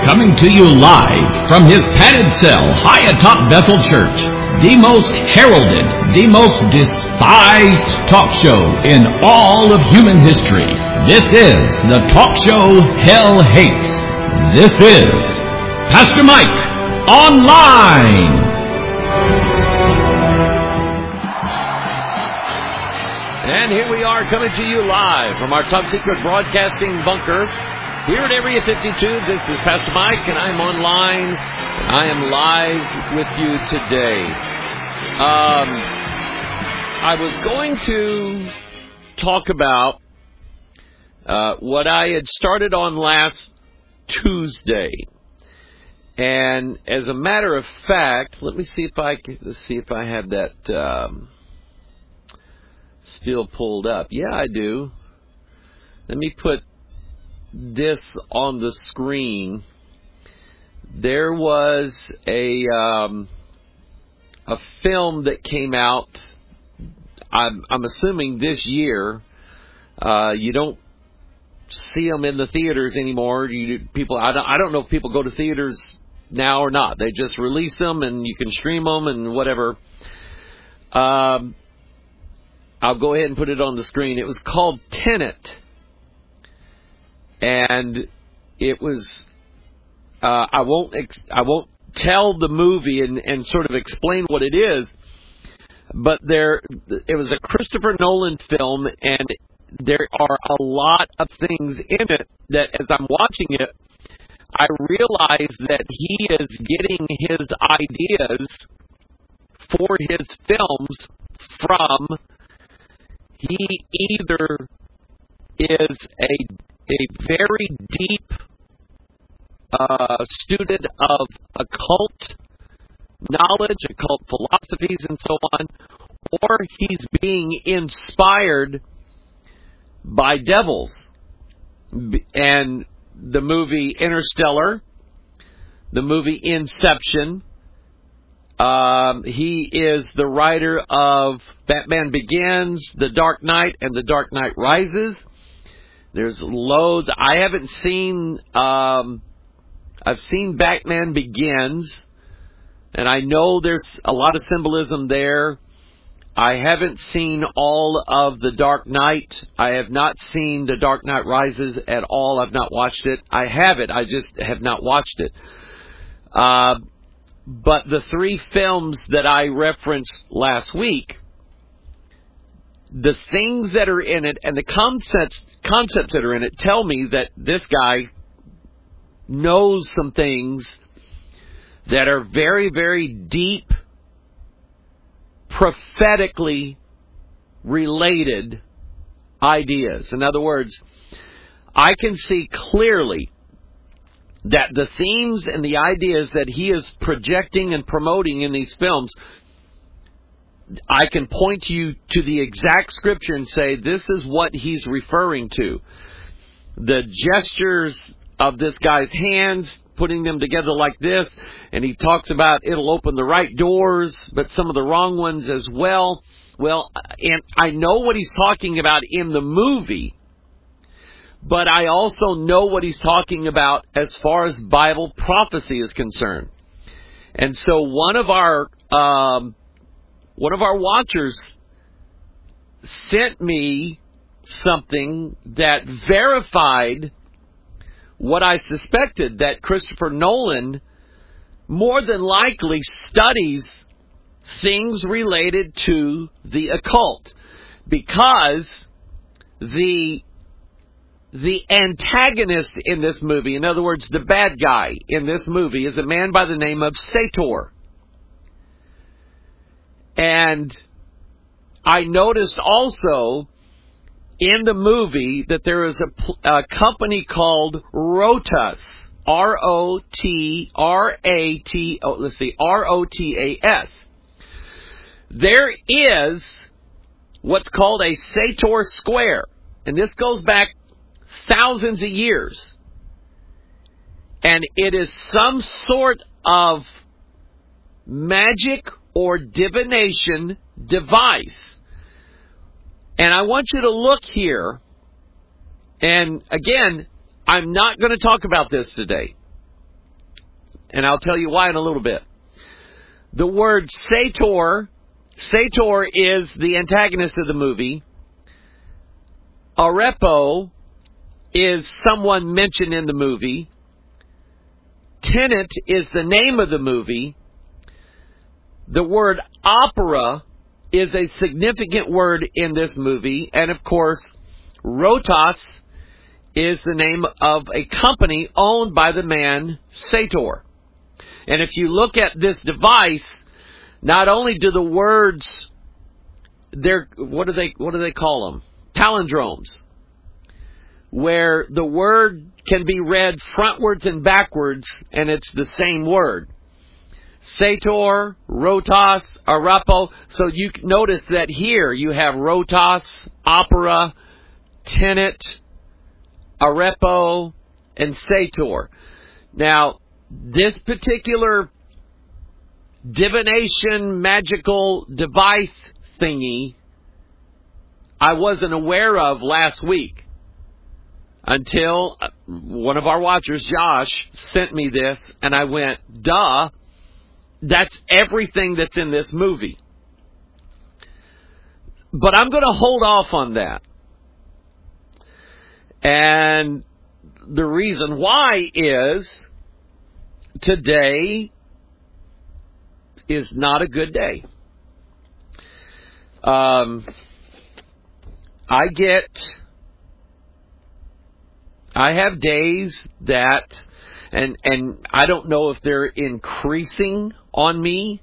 Coming to you live from his padded cell high atop Bethel Church, the most heralded, the most despised talk show in all of human history. This is the talk show hell hates. This is Pastor Mike Online. And here we are coming to you live from our top secret broadcasting bunker here at Area 52. This is Pastor Mike, and I'm online. I am live with you today. I was going to talk about what I had started on last Tuesday. And as a matter of fact, let's see if I have that still pulled up. Yeah, I do. Let me put this on the screen. There was a film that came out. I'm assuming this year. You don't see them in the theaters anymore. I don't know if people go to theaters now or not. They just release them and you can stream them and whatever. I'll go ahead and put it on the screen. It was called Tenet. And it was, I won't tell the movie and sort of explain what it is, but it was a Christopher Nolan film, and there are a lot of things in it that as I'm watching it, I realize that he is getting his ideas for his films from, he either is a very deep student of occult knowledge, occult philosophies, and so on, or he's being inspired by devils. And the movie Interstellar, the movie Inception, he is the writer of Batman Begins, The Dark Knight, and The Dark Knight Rises. There's loads. I haven't seen, I've seen Batman Begins, and I know there's a lot of symbolism there. I haven't seen all of The Dark Knight. I have not seen The Dark Knight Rises at all. I've not watched it. I have it. I just have not watched it. But the three films that I referenced last week, the things that are in it and the concepts that are in it tell me that this guy knows some things that are very, very deep, prophetically related ideas. In other words, I can see clearly that the themes and the ideas that he is projecting and promoting in these films, I can point you to the exact scripture and say, this is what he's referring to. The gestures of this guy's hands, putting them together like this, and he talks about it'll open the right doors, but some of the wrong ones as well. Well, and I know what he's talking about in the movie, but I also know what he's talking about as far as Bible prophecy is concerned. And so one of our watchers sent me something that verified what I suspected, that Christopher Nolan more than likely studies things related to the occult, because the antagonist in this movie, in other words, the bad guy in this movie, is a man by the name of Sator. And I noticed also in the movie that there is a company called Rotas, Rotas. There is what's called a Sator Square, and this goes back thousands of years. And it is some sort of magic or divination device. And I want you to look here. And again, I'm not going to talk about this today. and I'll tell you why in a little bit. The word Sator is the antagonist of the movie. Arepo is someone mentioned in the movie. Tenet is the name of the movie. The word opera is a significant word in this movie. And of course, Rotos is the name of a company owned by the man Sator. And if you look at this device, not only do the words, what do they call them? Palindromes, where the word can be read frontwards and backwards, and it's the same word. Sator, Rotos, Arepo. So you notice that here you have Rotos, opera, Tenet, Arepo, and Sator. Now, this particular divination magical device thingy I wasn't aware of last week until one of our watchers, Josh, sent me this, and I went, duh, that's everything that's in this movie. But I'm going to hold off on that. And the reason why is today is not a good day. I have days that, and I don't know if they're increasing on me,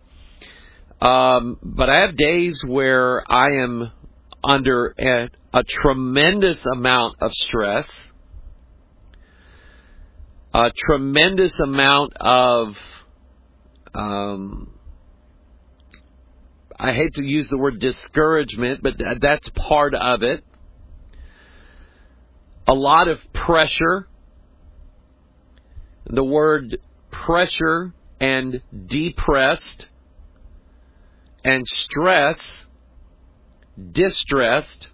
but I have days where I am under a tremendous amount of stress, a tremendous amount of, I hate to use the word discouragement, but that's part of it. A lot of pressure. The word pressure and depressed and stress, distressed.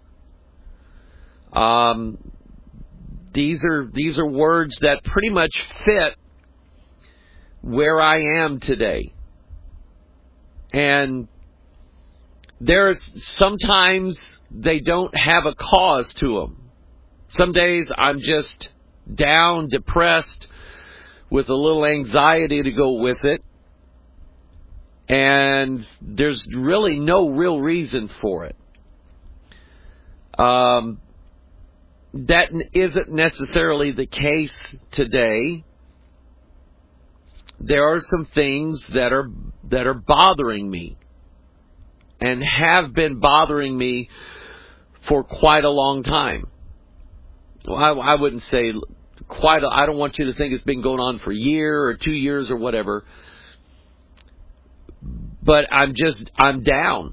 These are words that pretty much fit where I am today. And there's sometimes they don't have a cause to them. Some days I'm just down, depressed, with a little anxiety to go with it. And there's really no real reason for it. That isn't necessarily the case today. There are some things that are bothering me and have been bothering me for quite a long time. Well, I wouldn't say I don't want you to think it's been going on for a year or 2 years or whatever. But I'm down.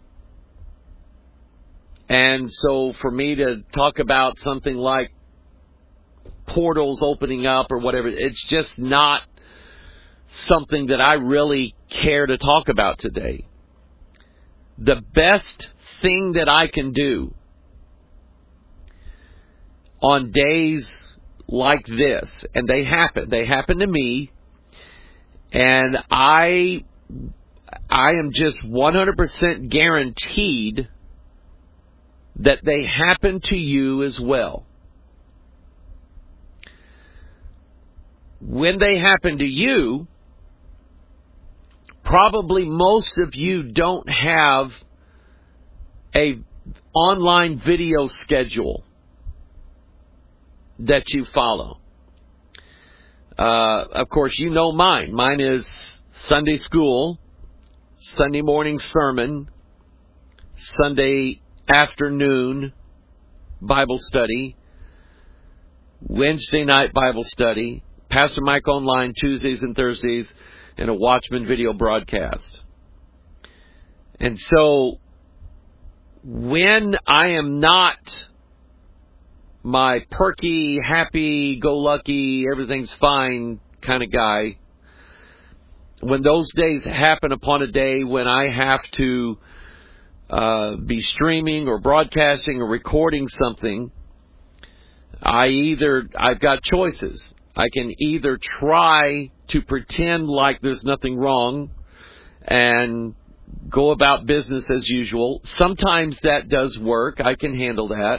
And so for me to talk about something like portals opening up or whatever, it's just not something that I really care to talk about today. The best thing that I can do on days like this, and they happen to me, and I am just 100% guaranteed that they happen to you as well. When they happen to you, probably most of you don't have a online video schedule that you follow. Of course, you know mine. Mine is Sunday school, Sunday morning sermon, Sunday afternoon Bible study, Wednesday night Bible study, Pastor Mike Online Tuesdays and Thursdays, and a Watchman video broadcast. And so, when I am not my perky, happy, go lucky, everything's fine kind of guy, when those days happen upon a day when I have to be streaming or broadcasting or recording something, I've got choices. I can either try to pretend like there's nothing wrong and go about business as usual. Sometimes that does work. I can handle that.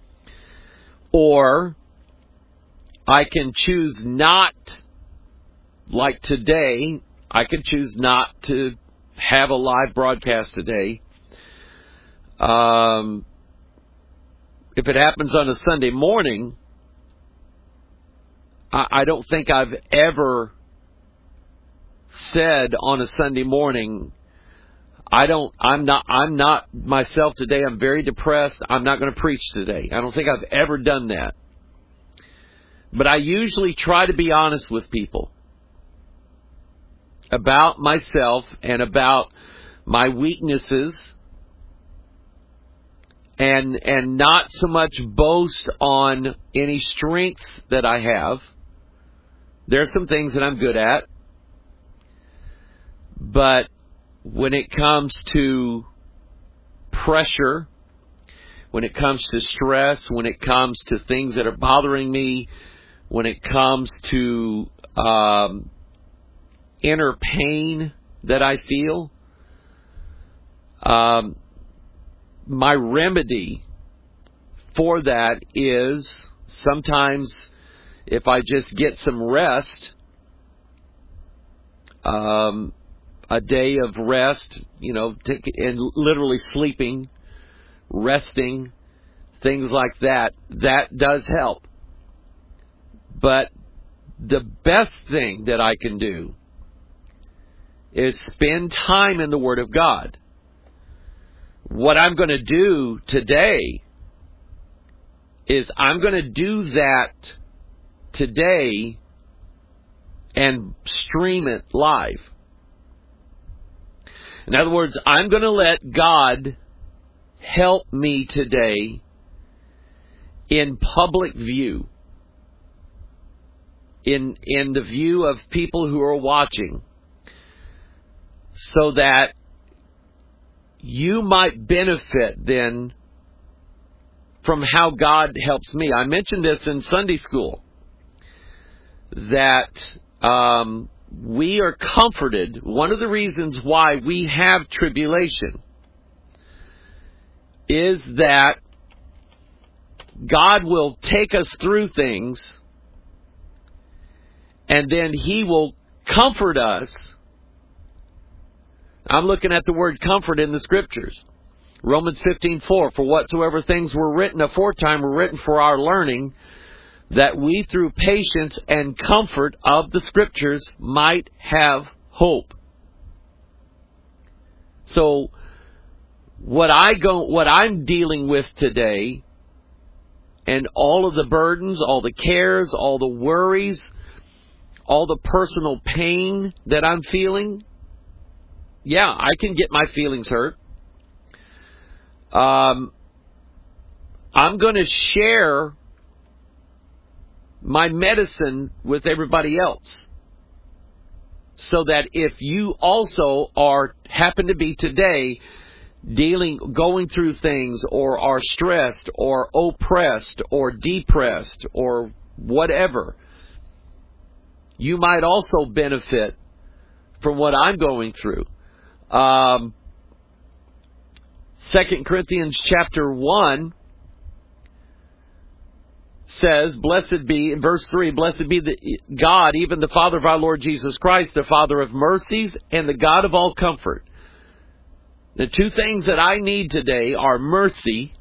Or I can choose not, like today, I can choose not to have a live broadcast today. If it happens on a Sunday morning, I don't think I've ever said on a Sunday morning, I'm not myself today. I'm very depressed. I'm not going to preach today. I don't think I've ever done that. But I usually try to be honest with people about myself and about my weaknesses, and not so much boast on any strengths that I have. There are some things that I'm good at. But when it comes to pressure, when it comes to stress, when it comes to things that are bothering me, when it comes to inner pain that I feel, my remedy for that is sometimes if I just get some rest, a day of rest, and literally sleeping, resting, things like that, that does help. But the best thing that I can do is spend time in the Word of God. What I'm going to do today is I'm going to do that today and stream it live. In other words, I'm going to let God help me today in public view, in the view of people who are watching, so that you might benefit then from how God helps me. I mentioned this in Sunday school, that we are comforted. One of the reasons why we have tribulation is that God will take us through things, and then He will comfort us. I'm looking at the word comfort in the Scriptures. Romans 15:4, for whatsoever things were written aforetime were written for our learning, that we through patience and comfort of the Scriptures might have hope. So, what I'm dealing with today, and all of the burdens, all the cares, all the worries, all the personal pain that I'm feeling, yeah, I can get my feelings hurt. I'm going to share my medicine with everybody else, so that if you also happen to be today going through things, or are stressed, or oppressed, or depressed, or whatever, you might also benefit from what I'm going through. 2 Corinthians chapter 1 says, blessed be, in verse 3, blessed be the God, even the Father of our Lord Jesus Christ, the Father of mercies and the God of all comfort. The two things that I need today are mercy,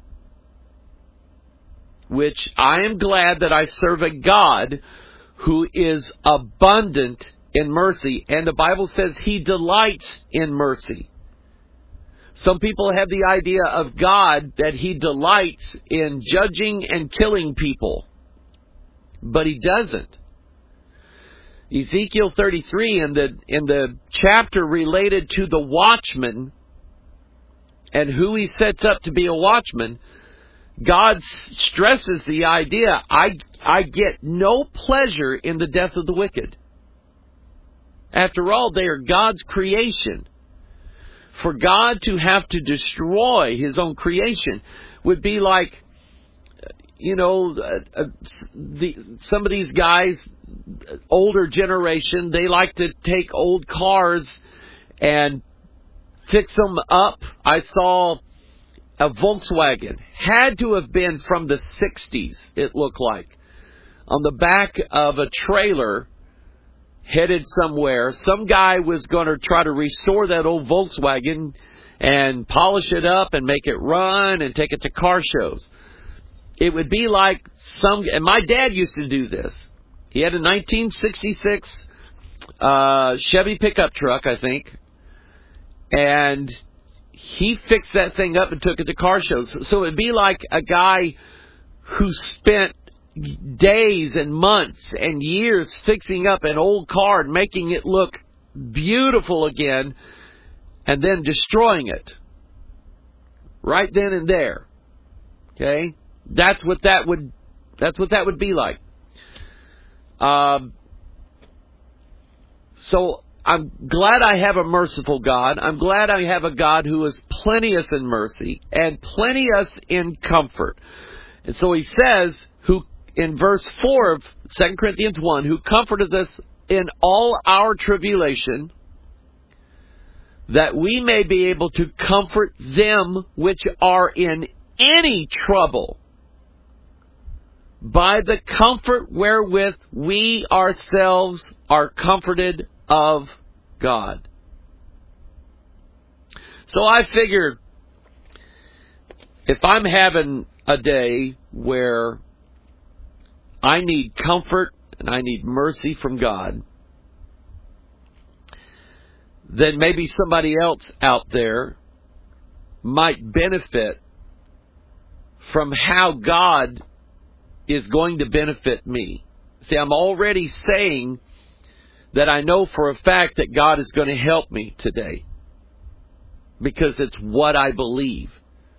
which I am glad that I serve a God who is abundant in mercy, and the Bible says He delights in mercy. Some people have the idea of God that He delights in judging and killing people, but He doesn't. Ezekiel 33, in the chapter related to the watchman and who He sets up to be a watchman, God stresses the idea, I get no pleasure in the death of the wicked. After all, they are God's creation. For God to have to destroy His own creation would be like, some of these guys, older generation, they like to take old cars and fix them up. I saw a Volkswagen, had to have been from the 60s, it looked like, on the back of a trailer headed somewhere. Some guy was going to try to restore that old Volkswagen and polish it up and make it run and take it to car shows. It would be like and my dad used to do this. He had a 1966 Chevy pickup truck, I think, and he fixed that thing up and took it to car shows. So it would be like a guy who spent days and months and years fixing up an old car and making it look beautiful again, and then destroying it right then and there. Okay, that's what that would be like. So I'm glad I have a merciful God. I'm glad I have a God who is plenteous in mercy and plenteous in comfort. And so he says, who in verse 4 of 2 Corinthians 1, who comforted us in all our tribulation, that we may be able to comfort them which are in any trouble by the comfort wherewith we ourselves are comforted of God. So I figure if I'm having a day where I need comfort and I need mercy from God, then maybe somebody else out there might benefit from how God is going to benefit me. See, I'm already saying that I know for a fact that God is going to help me today, because it's what I believe.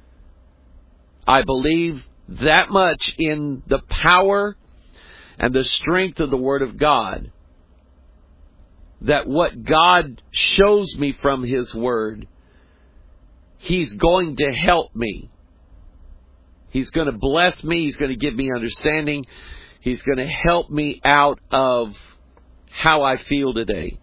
I believe that much in the power and the strength of the Word of God, that what God shows me from His Word, He's going to help me. He's going to bless me. He's going to give me understanding. He's going to help me out of how I feel today.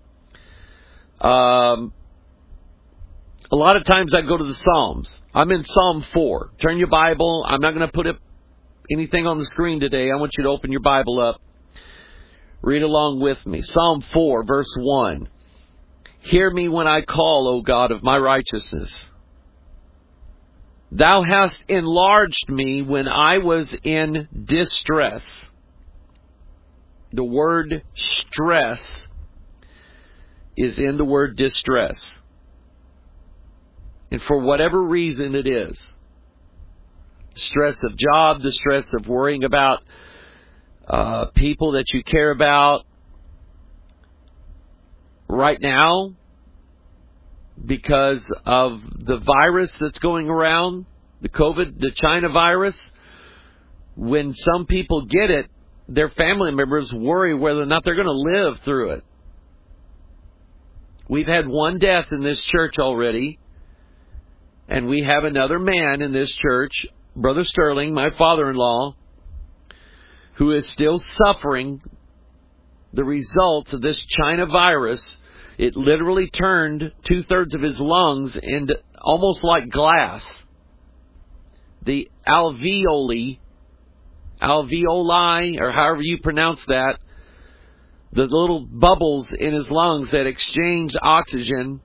A lot of times I go to the Psalms. I'm in Psalm 4. Turn your Bible. I'm not going to put up anything on the screen today. I want you to open your Bible up. Read along with me. Psalm 4, verse 1. Hear me when I call, O God of my righteousness. Thou hast enlarged me when I was in distress. The word stress is in the word distress. And for whatever reason it is, stress of job, the stress of worrying about people that you care about right now, because of the virus that's going around, the China virus. When some people get it, their family members worry whether or not they're going to live through it. We've had one death in this church already, and we have another man in this church, Brother Sterling, my father-in-law, who is still suffering the results of this China virus. It literally turned 2/3 of his lungs into almost like glass. The alveoli, or however you pronounce that, the little bubbles in his lungs that exchange oxygen,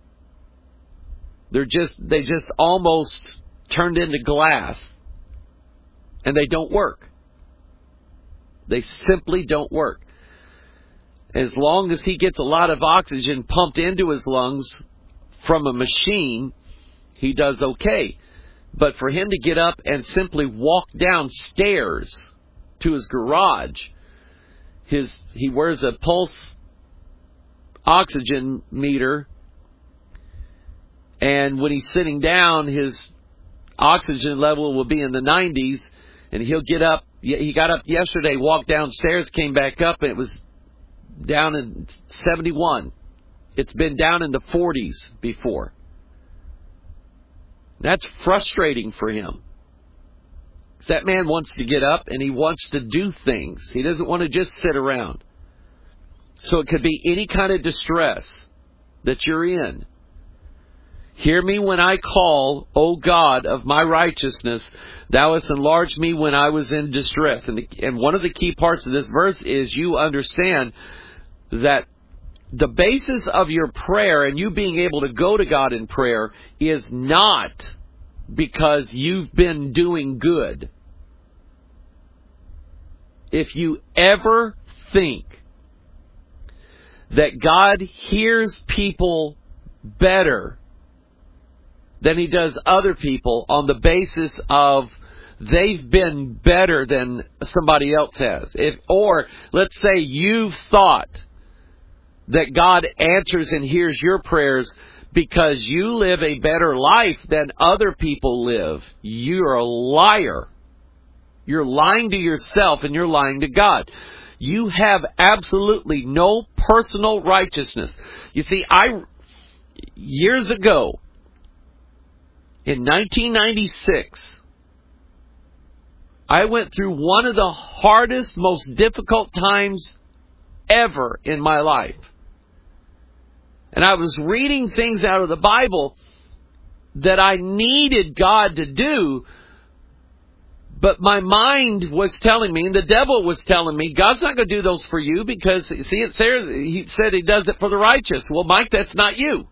they just almost turned into glass. And they don't work. They simply don't work. As long as he gets a lot of oxygen pumped into his lungs from a machine, he does okay. But for him to get up and simply walk downstairs to his garage, he wears a pulse oxygen meter, and when he's sitting down, his oxygen level will be in the 90s, and he'll get up. He got up yesterday, walked downstairs, came back up, and it was down in 71. It's been down in the 40s before. That's frustrating for him. That man wants to get up and he wants to do things. He doesn't want to just sit around. So it could be any kind of distress that you're in. Hear me when I call, O God of my righteousness. Thou hast enlarged me when I was in distress. And one of the key parts of this verse is you understand that the basis of your prayer and you being able to go to God in prayer is not because you've been doing good. If you ever think that God hears people better than He does other people on the basis of they've been better than somebody else has. Or let's say you've thought that God answers and hears your prayers because you live a better life than other people live. You're a liar. You're lying to yourself and you're lying to God. You have absolutely no personal righteousness. You see, years ago, in 1996, I went through one of the hardest, most difficult times ever in my life. And I was reading things out of the Bible that I needed God to do, but my mind was telling me, and the devil was telling me, God's not going to do those for you because, see, it's there. He said He does it for the righteous. Well, Mike, that's not you.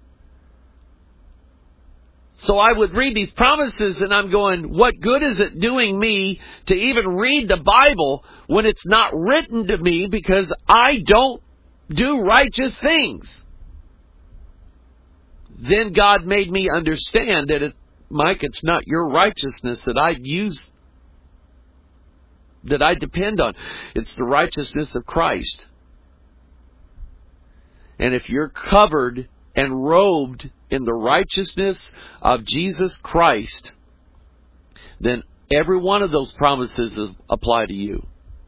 So I would read these promises and I'm going, what good is it doing me to even read the Bible when it's not written to me because I don't do righteous things? Then God made me understand that, Mike, it's not your righteousness that I use, that I depend on. It's the righteousness of Christ. And if you're covered and robed in the righteousness of Jesus Christ, then every one of those promises apply to you.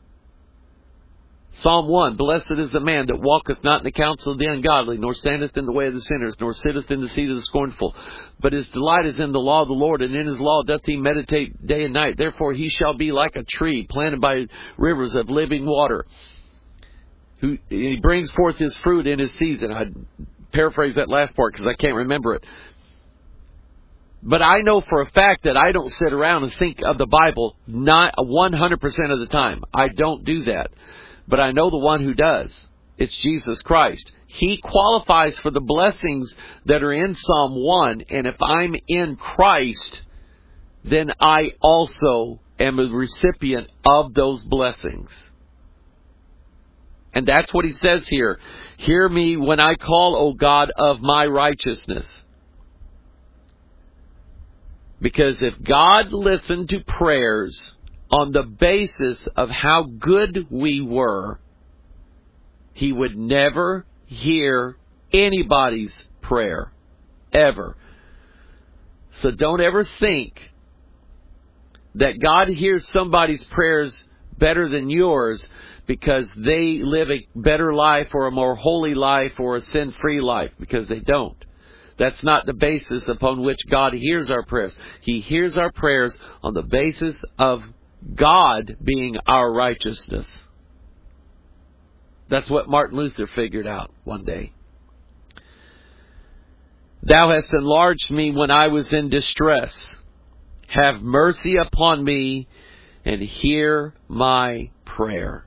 Psalm 1, Blessed is the man that walketh not in the counsel of the ungodly, nor standeth in the way of the sinners, nor sitteth in the seat of the scornful. But his delight is in the law of the Lord, and in his law doth he meditate day and night. Therefore he shall be like a tree planted by rivers of living water. He brings forth his fruit in his season. I paraphrase that last part because I can't remember it. But I know for a fact that I don't sit around and think of the Bible not 100% of the time. I don't do that. But I know the one who does. It's Jesus Christ. He qualifies for the blessings that are in Psalm 1. And if I'm in Christ, then I also am a recipient of those blessings. And that's what he says here. Hear me when I call, O God of my righteousness. Because if God listened to prayers on the basis of how good we were, He would never hear anybody's prayer. Ever. So don't ever think that God hears somebody's prayers better than yours because they live a better life or a more holy life or a sin-free life, because they don't. That's not the basis upon which God hears our prayers. He hears our prayers on the basis of God being our righteousness. That's what Martin Luther figured out one day. Thou hast enlarged me when I was in distress. Have mercy upon me and hear my prayer.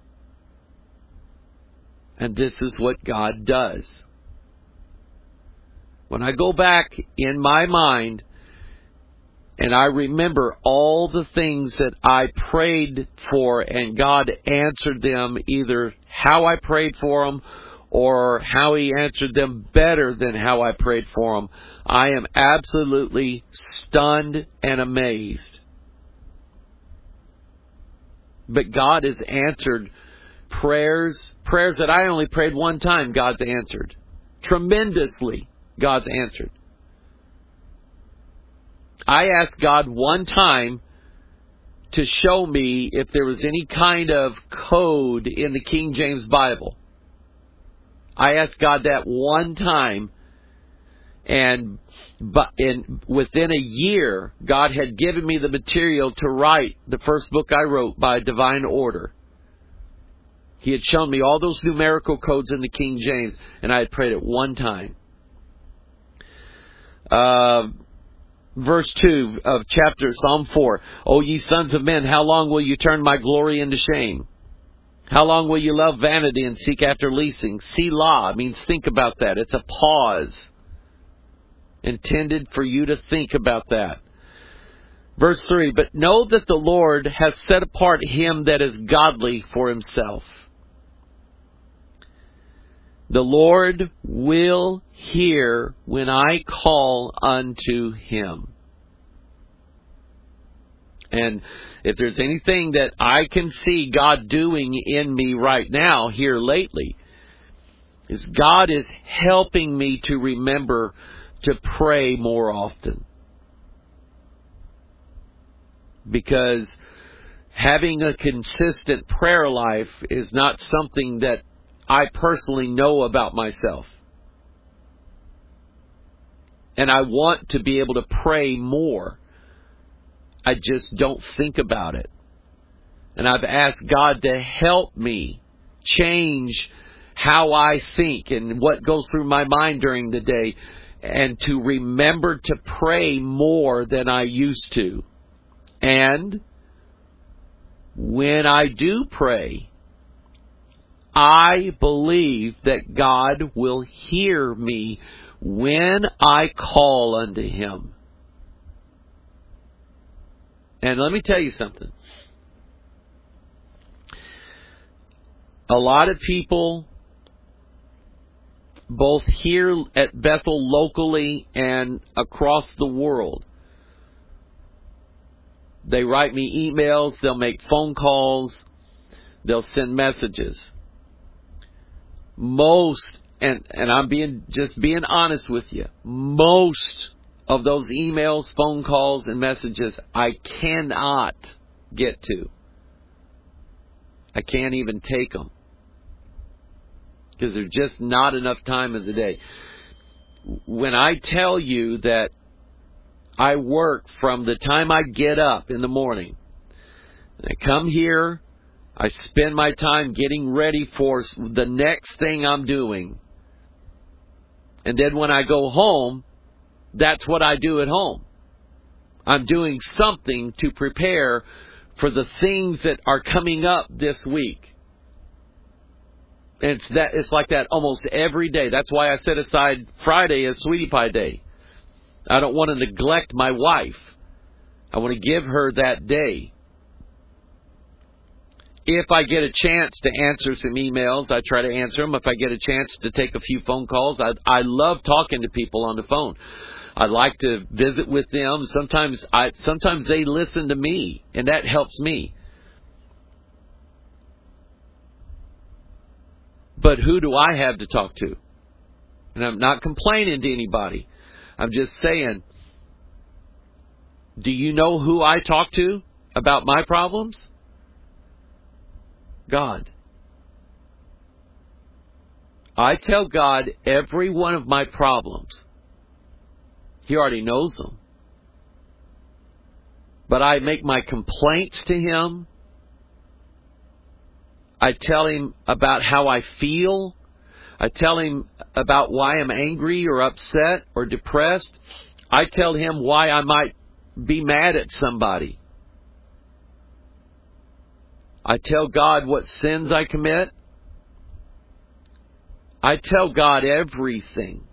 And this is what God does. When I go back in my mind and I remember all the things that I prayed for and God answered them, either how I prayed for them or how He answered them better than how I prayed for them, I am absolutely stunned and amazed. But God has answered prayers that I only prayed one time, God's answered. Tremendously, God's answered. I asked God one time to show me if there was any kind of code in the King James Bible. I asked God that one time, And within a year, God had given me the material to write the first book I wrote by divine order. He had shown me all those numerical codes in the King James, and I had prayed it one time. Verse 2 of Psalm 4. O ye sons of men, how long will you turn my glory into shame? How long will you love vanity and seek after leasing? Selah means think about that. It's a pause intended for you to think about that. Verse 3. But know that the Lord hath set apart him that is godly for himself. The Lord will hear when I call unto him. And if there's anything that I can see God doing in me right now, here lately, is God is helping me to remember to pray more often. Because having a consistent prayer life is not something that I personally know about myself. And I want to be able to pray more. I just don't think about it. And I've asked God to help me change how I think and what goes through my mind during the day, and to remember to pray more than I used to. And when I do pray, I believe that God will hear me when I call unto him. And let me tell you something. A lot of people, both here at Bethel locally and across the world, they write me emails, they'll make phone calls, they'll send messages. Most, and I'm being honest with you, most of those emails, phone calls, and messages I cannot get to. I can't even take them. Because there's just not enough time of the day. When I tell you that I work from the time I get up in the morning, and I come here, I spend my time getting ready for the next thing I'm doing. And then when I go home, that's what I do at home. I'm doing something to prepare for the things that are coming up this week. And it's like that almost every day. That's why I set aside Friday as Sweetie Pie Day. I don't want to neglect my wife. I want to give her that day. If I get a chance to answer some emails, I try to answer them. If I get a chance to take a few phone calls, I love talking to people on the phone. I like to visit with them. Sometimes they listen to me, and that helps me. But who do I have to talk to? And I'm not complaining to anybody. I'm just saying, do you know who I talk to about my problems? God. I tell God every one of my problems. He already knows them. But I make my complaints to him. I tell him about how I feel. I tell him about why I'm angry or upset or depressed. I tell him why I might be mad at somebody. I tell God what sins I commit. I tell God everything.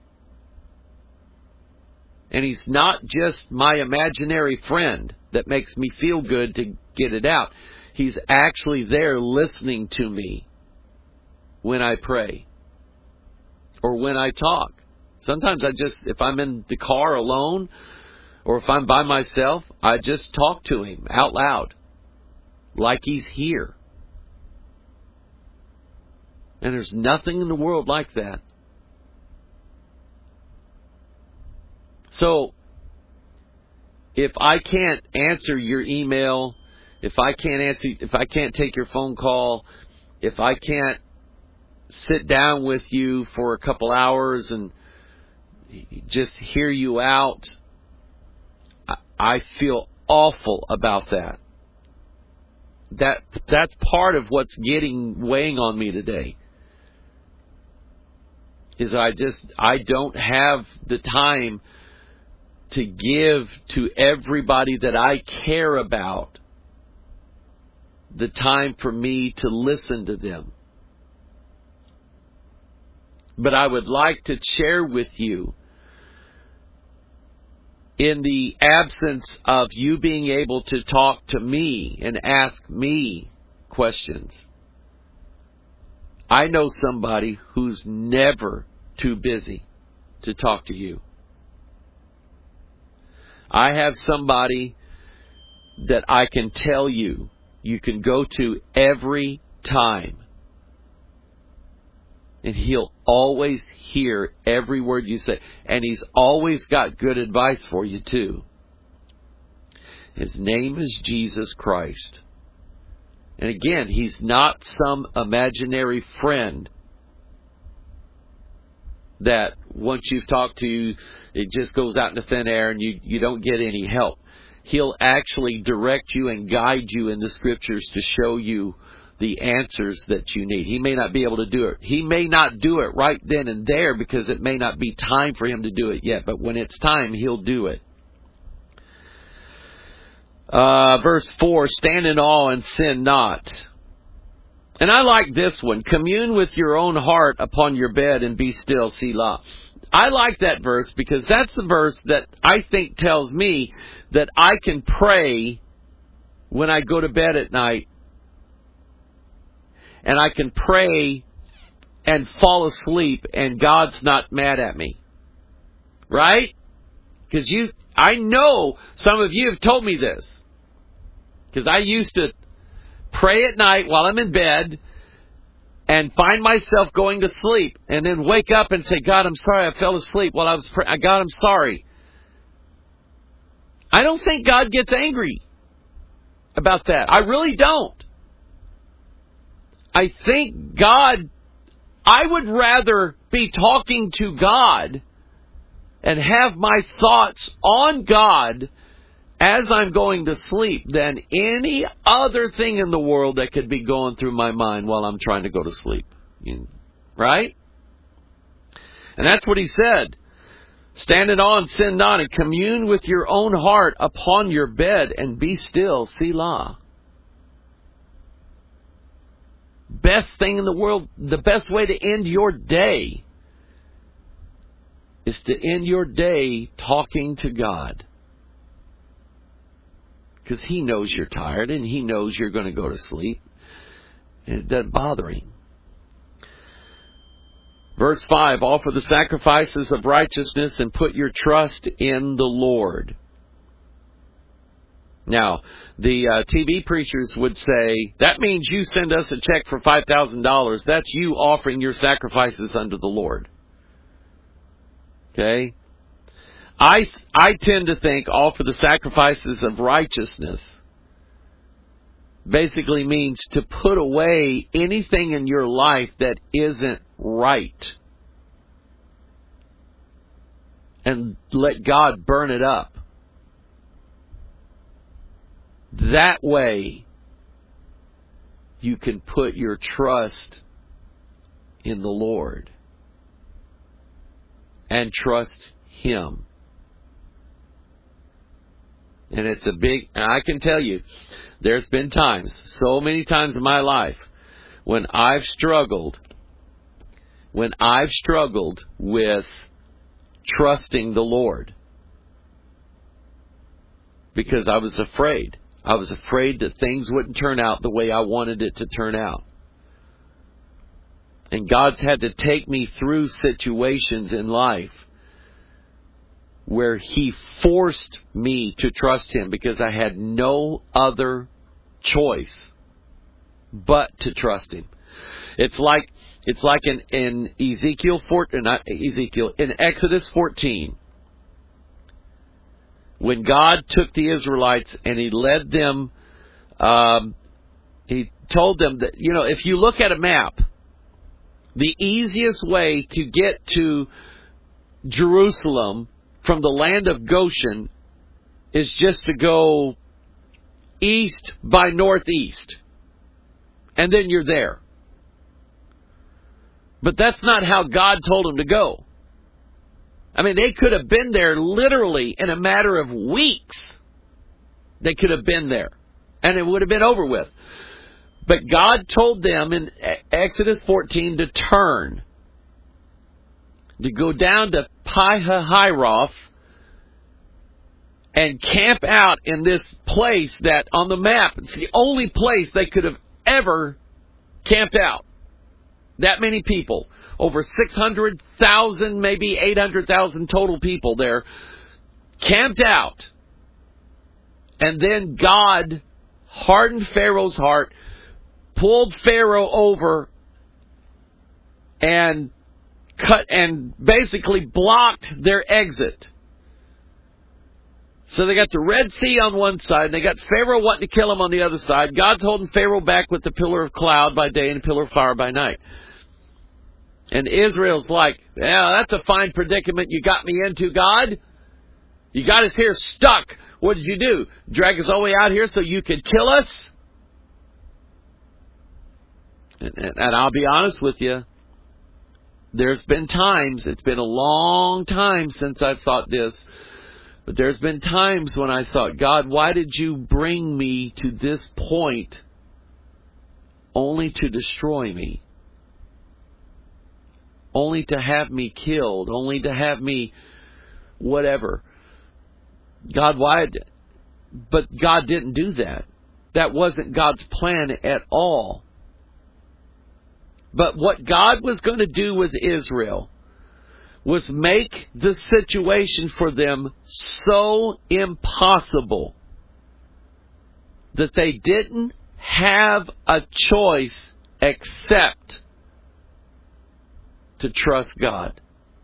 And he's not just my imaginary friend that makes me feel good to get it out. He's actually there listening to me when I pray or when I talk. Sometimes if I'm in the car alone or if I'm by myself, I just talk to him out loud like he's here. And there's nothing in the world like that. So, if I can't answer your email, if I can't take your phone call, if I can't sit down with you for a couple hours and just hear you out. I feel awful about that. That's part of what's weighing on me today. Is I don't have the time to give to everybody that I care about the time for me to listen to them. But I would like to share with you, in the absence of you being able to talk to me and ask me questions, I know somebody who's never too busy to talk to you. I have somebody that I can tell you can go to every time. And he'll always hear every word you say. And he's always got good advice for you too. His name is Jesus Christ. And again, he's not some imaginary friend that once you've talked to, it just goes out into thin air and you don't get any help. He'll actually direct you and guide you in the Scriptures to show you the answers that you need. He may not be able to do it. He may not do it right then and there because it may not be time for him to do it yet. But when it's time, he'll do it. Verse 4, stand in awe and sin not. And I like this one. Commune with your own heart upon your bed and be still, Selah. I like that verse because that's the verse that I think tells me that I can pray when I go to bed at night. And I can pray and fall asleep and God's not mad at me. Right? Because I know some of you have told me this. Because I used to pray at night while I'm in bed and find myself going to sleep and then wake up and say, God, I'm sorry I fell asleep while I was praying. God, I'm sorry. I don't think God gets angry about that. I really don't. I think I would rather be talking to God and have my thoughts on God as I'm going to sleep than any other thing in the world that could be going through my mind while I'm trying to go to sleep. Right? And that's what he said. Stand in awe and sin not, and commune with your own heart upon your bed and be still, Selah. Best thing in the world, the best way to end your day is to end your day talking to God. Because He knows you're tired and He knows you're going to go to sleep. And it doesn't bother Him. Verse 5, offer the sacrifices of righteousness and put your trust in the Lord. Now, the TV preachers would say, that means you send us a check for $5,000. That's you offering your sacrifices unto the Lord. Okay? I tend to think offer the sacrifices of righteousness basically means to put away anything in your life that isn't right. And let God burn it up. That way, you can put your trust in the Lord and trust Him. And it's a big, and I can tell you, there's been times, so many times in my life, when I've struggled with trusting the Lord. Because I was afraid. I was afraid that things wouldn't turn out the way I wanted it to turn out. And God's had to take me through situations in life where He forced me to trust Him because I had no other choice but to trust Him. It's like in in Exodus 14. When God took the Israelites and He led them, He told them that, if you look at a map, the easiest way to get to Jerusalem from the land of Goshen is just to go east by northeast. And then you're there. But that's not how God told them to go. I mean, they could have been there literally in a matter of weeks. They could have been there. And it would have been over with. But God told them in Exodus 14 to turn. To go down to Pi-hahiroth and camp out in this place that on the map, it's the only place they could have ever camped out. That many people. Over 600,000, maybe 800,000 total people there camped out. And then God hardened Pharaoh's heart, pulled Pharaoh over, and cut and basically blocked their exit. So they got the Red Sea on one side, and they got Pharaoh wanting to kill them on the other side. God's holding Pharaoh back with the pillar of cloud by day and a pillar of fire by night. And Israel's like, yeah, that's a fine predicament you got me into, God. You got us here stuck. What did you do? Drag us all the way out here so you could kill us? And I'll be honest with you. There's been times, it's been a long time since I've thought this, but there's been times when I thought, God, why did you bring me to this point only to destroy me? Only to have me killed, only to have me whatever. God, why? But God didn't do that. That wasn't God's plan at all. But what God was going to do with Israel was make the situation for them so impossible that they didn't have a choice except to trust God.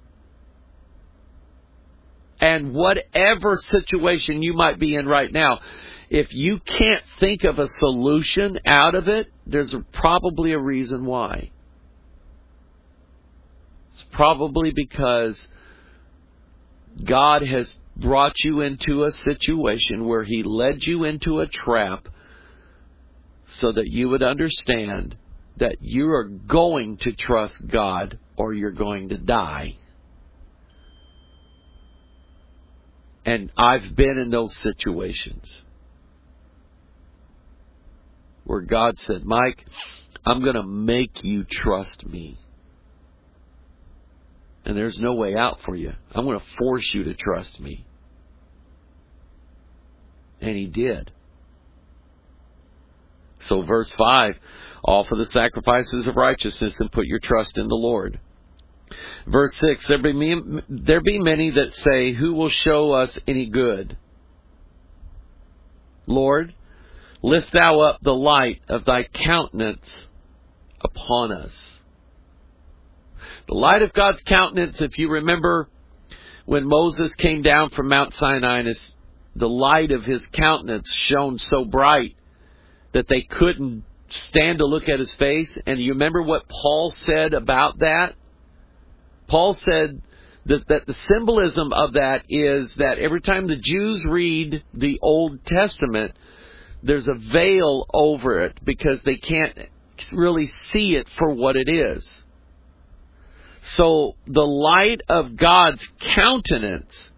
And whatever situation you might be in right now, if you can't think of a solution out of it, there's probably a reason why. It's probably because God has brought you into a situation where He led you into a trap so that you would understand that you are going to trust God or you're going to die. And I've been in those situations where God said, Mike, I'm going to make you trust me. And there's no way out for you. I'm going to force you to trust me. And He did. So verse 5, offer the sacrifices of righteousness and put your trust in the Lord. Verse 6, there be many that say, who will show us any good? Lord, lift thou up the light of thy countenance upon us. The light of God's countenance, if you remember when Moses came down from Mount Sinai, and the light of his countenance shone so bright that they couldn't stand to look at his face. And you remember what Paul said about that? Paul said that the symbolism of that is that every time the Jews read the Old Testament, there's a veil over it because they can't really see it for what it is. So the light of God's countenance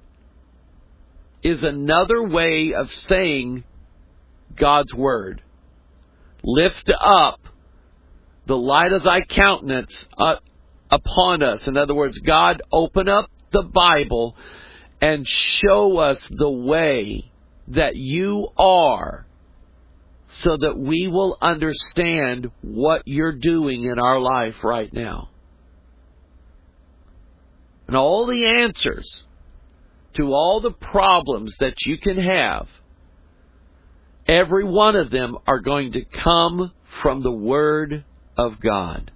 is another way of saying God's Word. Lift up the light of thy countenance upon us. In other words, God, open up the Bible and show us the way that you are so that we will understand what you're doing in our life right now. And all the answers to all the problems that you can have, every one of them are going to come from the Word of God.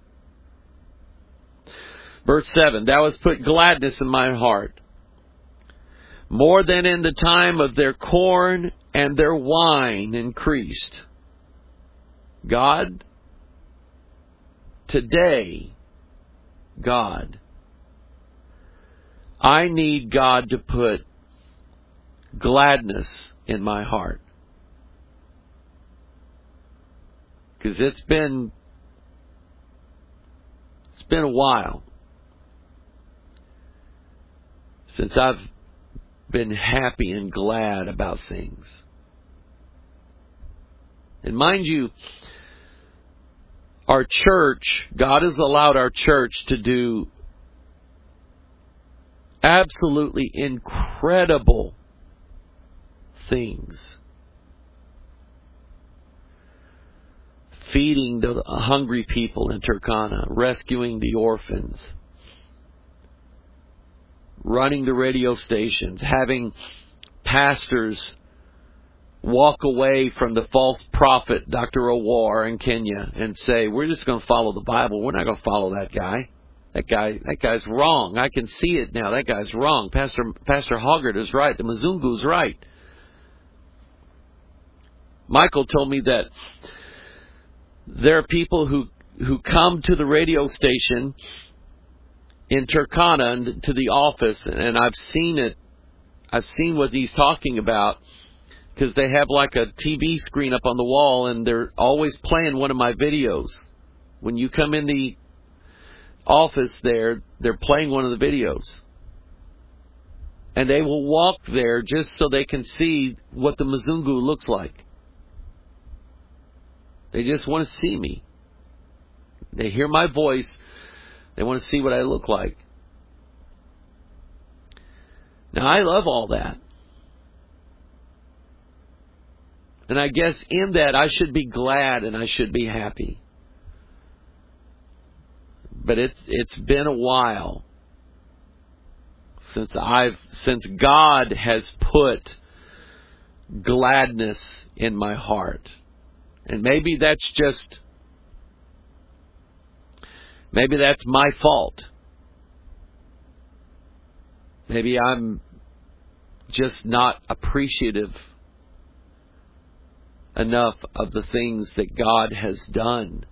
Verse 7, thou hast put gladness in my heart, more than in the time of their corn and their wine increased. God, today, God, I need God to put gladness in my heart. Because it's been a while since I've been happy and glad about things. And mind you, our church, God has allowed our church to do absolutely incredible things. Feeding the hungry people in Turkana, rescuing the orphans, running the radio stations, having pastors walk away from the false prophet, Dr. Owar in Kenya, and say, we're just going to follow the Bible. We're not going to follow that guy. That guy's wrong. I can see it now. That guy's wrong. Pastor Hoggart is right. The Mzungu's right. Michael told me that there are people who come to the radio station in Turkana and to the office, and I've seen it. I've seen what he's talking about, because they have like a TV screen up on the wall, and they're always playing one of my videos. When you come in the office there, they're playing one of the videos. And they will walk there just so they can see what the Mzungu looks like. They just want to see me. They hear my voice. They want to see what I look like. Now, I love all that. And I guess in that I should be glad and I should be happy. But it's been a while since God has put gladness in my heart. And maybe that's my fault. Maybe I'm just not appreciative enough of the things that God has done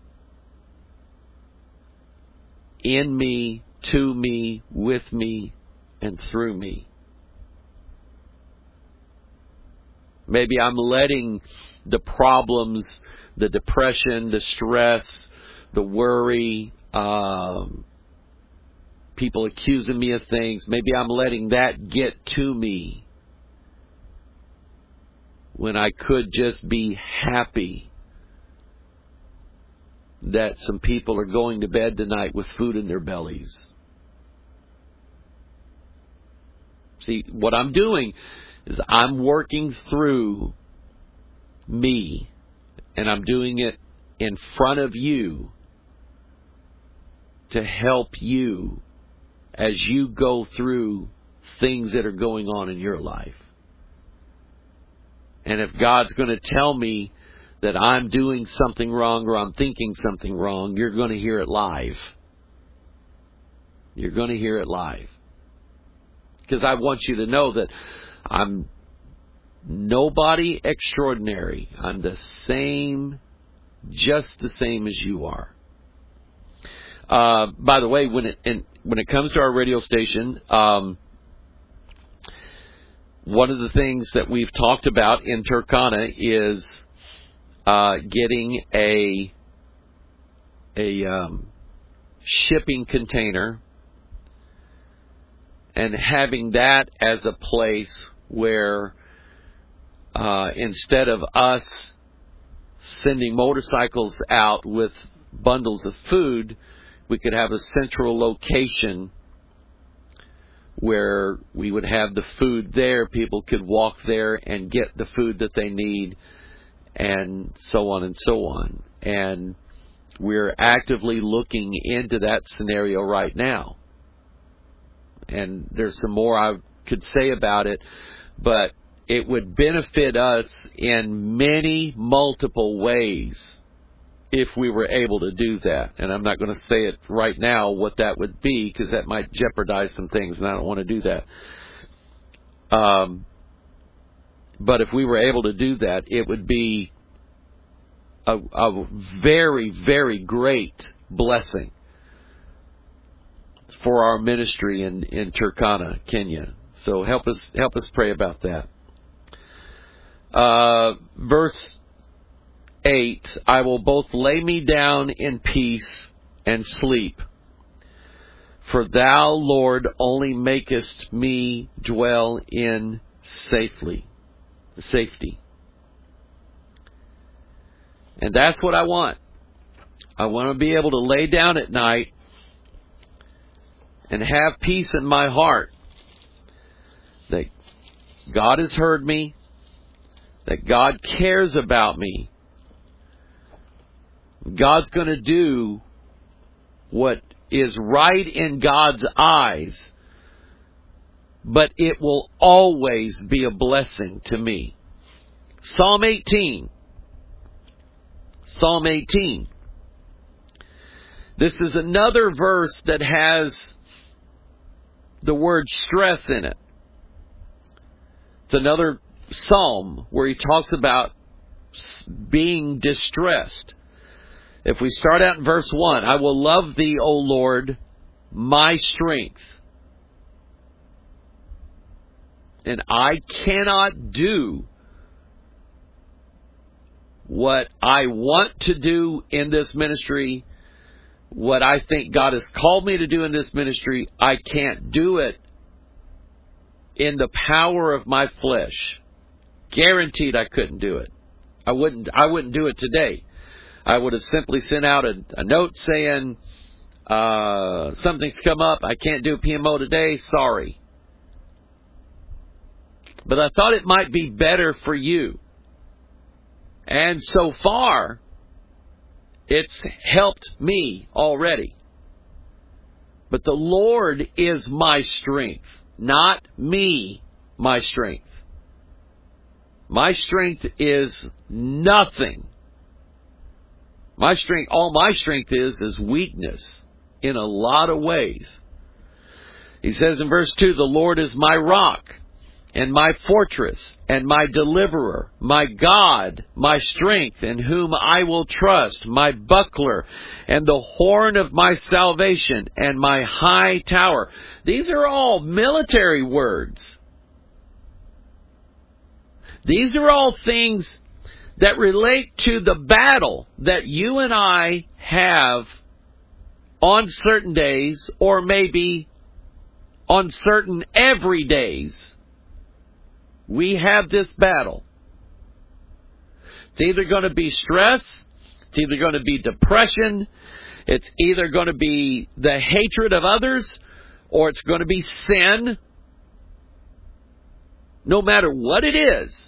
in me, to me, with me, and through me. Maybe I'm letting the problems, the depression, the stress, the worry, people accusing me of things, maybe I'm letting that get to me when I could just be happy that some people are going to bed tonight with food in their bellies. See, what I'm doing is I'm working through me, and I'm doing it in front of you to help you as you go through things that are going on in your life. And if God's going to tell me that I'm doing something wrong or I'm thinking something wrong, you're going to hear it live. You're going to hear it live. Because I want you to know that I'm nobody extraordinary. I'm the same, just the same as you are. By the way, when it comes to our radio station, one of the things that we've talked about in Turkana is getting a shipping container and having that as a place where instead of us sending motorcycles out with bundles of food, we could have a central location where we would have the food there. People could walk there and get the food that they need, and so on and so on. And we're actively looking into that scenario right now. And there's some more I could say about it, but it would benefit us in many multiple ways if we were able to do that. And I'm not going to say it right now what that would be, because that might jeopardize some things, and I don't want to do that. But if we were able to do that, it would be a very, very great blessing for our ministry in Turkana, Kenya. So help us pray about that. Verse 8, I will both lay me down in peace and sleep. For thou, Lord, only makest me dwell in safety. And that's what I want. I want to be able to lay down at night and have peace in my heart that God has heard me, that God cares about me. God's going to do what is right in God's eyes, but it will always be a blessing to me. Psalm 18. Psalm 18. This is another verse that has the word stress in it. It's another psalm where he talks about being distressed. If we start out in verse 1, I will love thee, O Lord, my strength. And I cannot do what I want to do in this ministry, what I think God has called me to do in this ministry. I can't do it in the power of my flesh. Guaranteed I couldn't do it. I wouldn't do it today. I would have simply sent out a note saying, something's come up, I can't do PMO today, sorry. But I thought it might be better for you. And so far, it's helped me already. But the Lord is my strength, not me, my strength. My strength is nothing. All my strength is weakness in a lot of ways. He says in verse 2, the Lord is my rock and my fortress and my deliverer, my God, my strength, in whom I will trust, my buckler and the horn of my salvation and my high tower. These are all military words. These are all things that relate to the battle that you and I have on certain days, or maybe on certain every days. We have this battle. It's either going to be stress, it's either going to be depression, it's either going to be the hatred of others, or it's going to be sin. No matter what it is,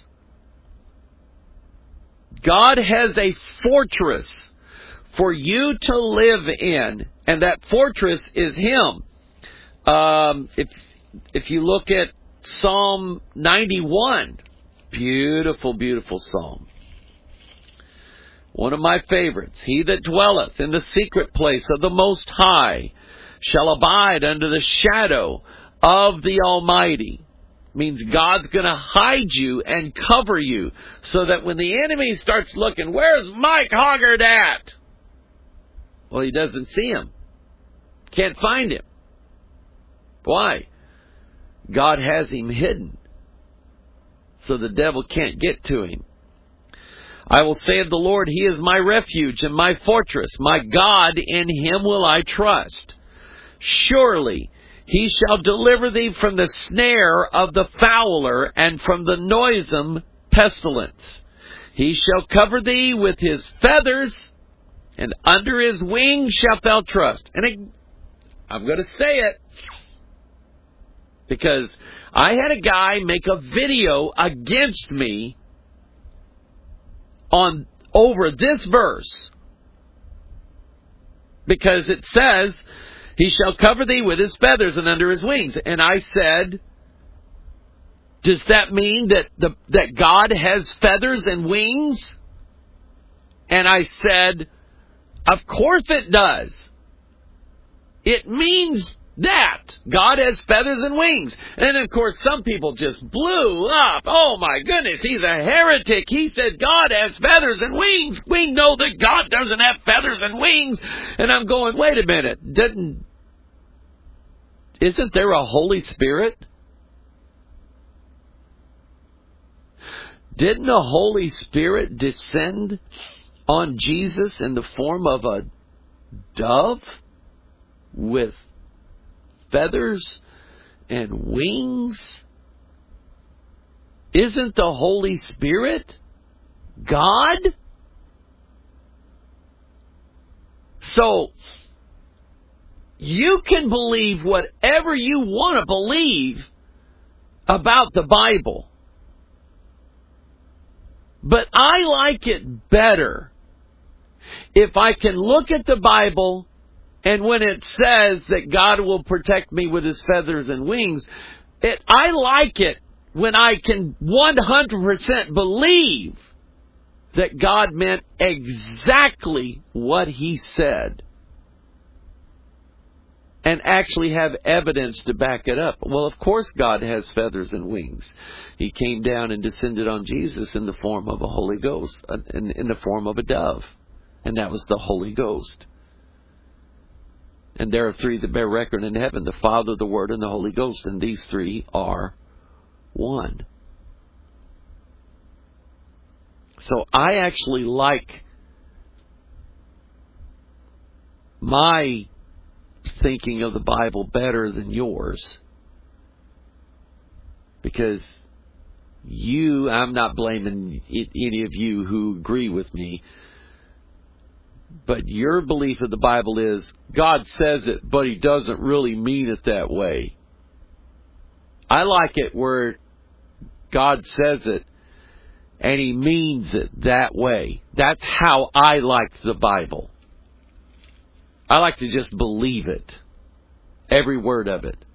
God has a fortress for you to live in, and that fortress is Him. If you look at Psalm 91, beautiful, beautiful psalm. One of my favorites. He that dwelleth in the secret place of the Most High shall abide under the shadow of the Almighty. Means God's going to hide you and cover you so that when the enemy starts looking, where's Mike Hoggard at? Well, he doesn't see him. Can't find him. Why? God has him hidden so the devil can't get to him. I will say of the Lord, He is my refuge and my fortress. My God, in Him will I trust. Surely He shall deliver thee from the snare of the fowler and from the noisome pestilence. He shall cover thee with His feathers, and under His wings shalt thou trust. And I'm going to say it because I had a guy make a video against me over this verse, because it says, He shall cover thee with His feathers and under His wings. And I said, does that mean that God has feathers and wings? And I said, of course it does. It means that God has feathers and wings. And of course some people just blew up. Oh my goodness, he's a heretic. He said God has feathers and wings. We know that God doesn't have feathers and wings. And I'm going, wait a minute. Isn't there a Holy Spirit? Didn't the Holy Spirit descend on Jesus in the form of a dove with feathers and wings? Isn't the Holy Spirit God? So, you can believe whatever you want to believe about the Bible. But I like it better if I can look at the Bible, and when it says that God will protect me with His feathers and wings, I like it when I can 100% believe that God meant exactly what He said, and actually have evidence to back it up. Well, of course God has feathers and wings. He came down and descended on Jesus in the form of a Holy Ghost, in the form of a dove. And that was the Holy Ghost. And there are three that bear record in heaven: the Father, the Word, and the Holy Ghost. And these three are one. So I actually like my thinking of the Bible better than yours. Because I'm not blaming any of you who agree with me, but your belief of the Bible is God says it, but He doesn't really mean it that way. I like it where God says it and He means it that way. That's how I like the Bible. I like to just believe it. Every word of it.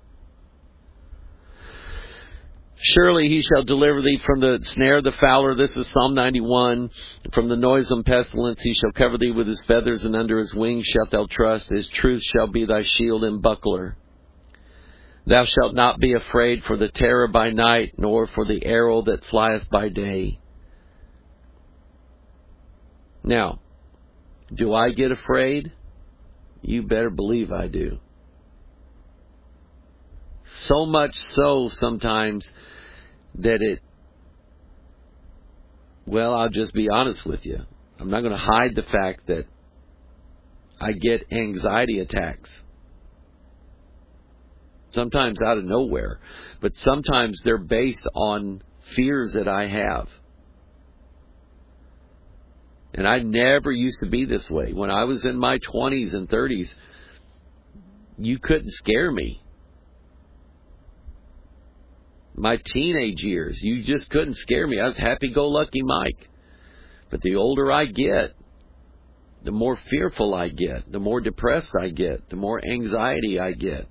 Surely He shall deliver thee from the snare of the fowler. This is Psalm 91. From the noisome pestilence He shall cover thee with His feathers, and under His wings shalt thou trust. His truth shall be thy shield and buckler. Thou shalt not be afraid for the terror by night, nor for the arrow that flieth by day. Now, do I get afraid? You better believe I do. So much so sometimes that I'll just be honest with you. I'm not going to hide the fact that I get anxiety attacks. Sometimes out of nowhere. But sometimes they're based on fears that I have. And I never used to be this way. When I was in my 20s and 30s, you couldn't scare me. My teenage years, you just couldn't scare me. I was happy-go-lucky Mike. But the older I get, the more fearful I get, the more depressed I get, the more anxiety I get.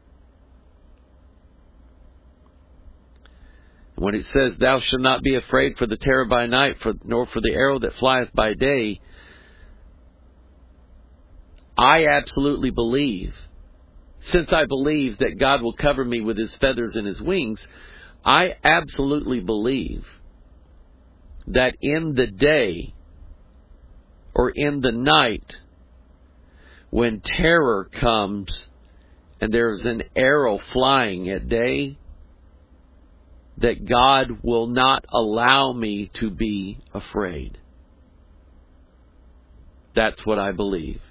When it says, thou shalt not be afraid for the terror by night, nor for the arrow that flieth by day, I absolutely believe, since I believe that God will cover me with His feathers and His wings, I absolutely believe that in the day or in the night, when terror comes and there's an arrow flying at day, that God will not allow me to be afraid. That's what I believe.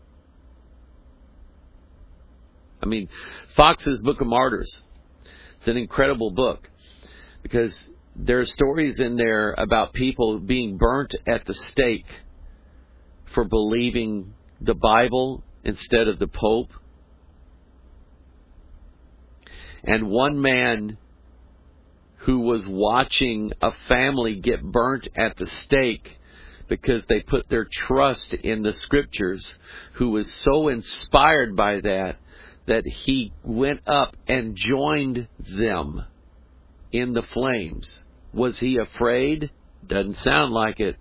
I mean, Fox's Book of Martyrs. It's an incredible book because there are stories in there about people being burnt at the stake for believing the Bible instead of the Pope. And one man who was watching a family get burnt at the stake because they put their trust in the Scriptures, who was so inspired by that he went up and joined them in the flames. Was he afraid? Doesn't sound like it.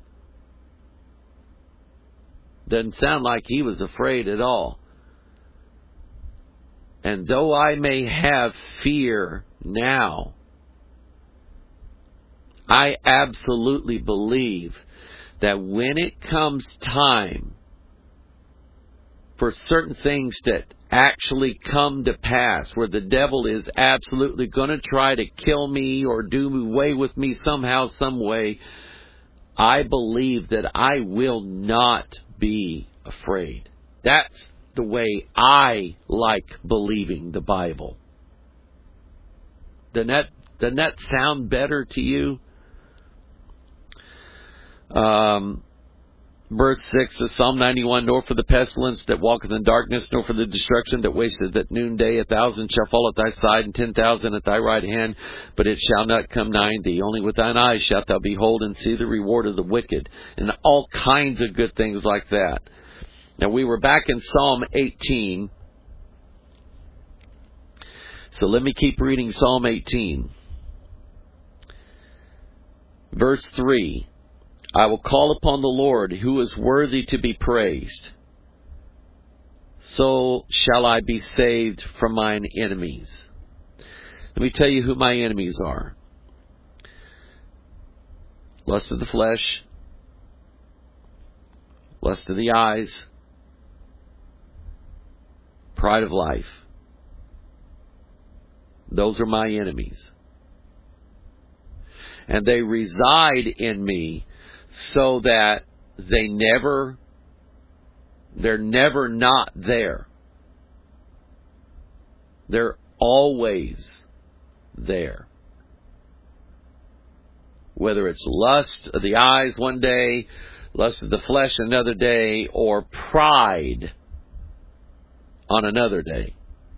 Doesn't sound like he was afraid at all. And though I may have fear now, I absolutely believe that when it comes time for certain things to actually come to pass, where the devil is absolutely going to try to kill me or do away with me somehow, some way, I believe that I will not be afraid. That's the way I like believing the Bible. Doesn't that sound better to you? Verse 6 of Psalm 91, nor for the pestilence that walketh in darkness, nor for the destruction that wasteth at noonday. 1,000 shall fall at thy side, and 10,000 at thy right hand, but it shall not come nigh thee. Only with thine eyes shalt thou behold and see the reward of the wicked, and all kinds of good things like that. Now, we were back in Psalm 18. So let me keep reading Psalm 18. Verse 3. I will call upon the Lord, who is worthy to be praised. So shall I be saved from mine enemies. Let me tell you who my enemies are. Lust of the flesh, lust of the eyes, pride of life. Those are my enemies. And they reside in me so that they're never not there. They're always there. Whether it's lust of the eyes one day, lust of the flesh another day, or pride on another day.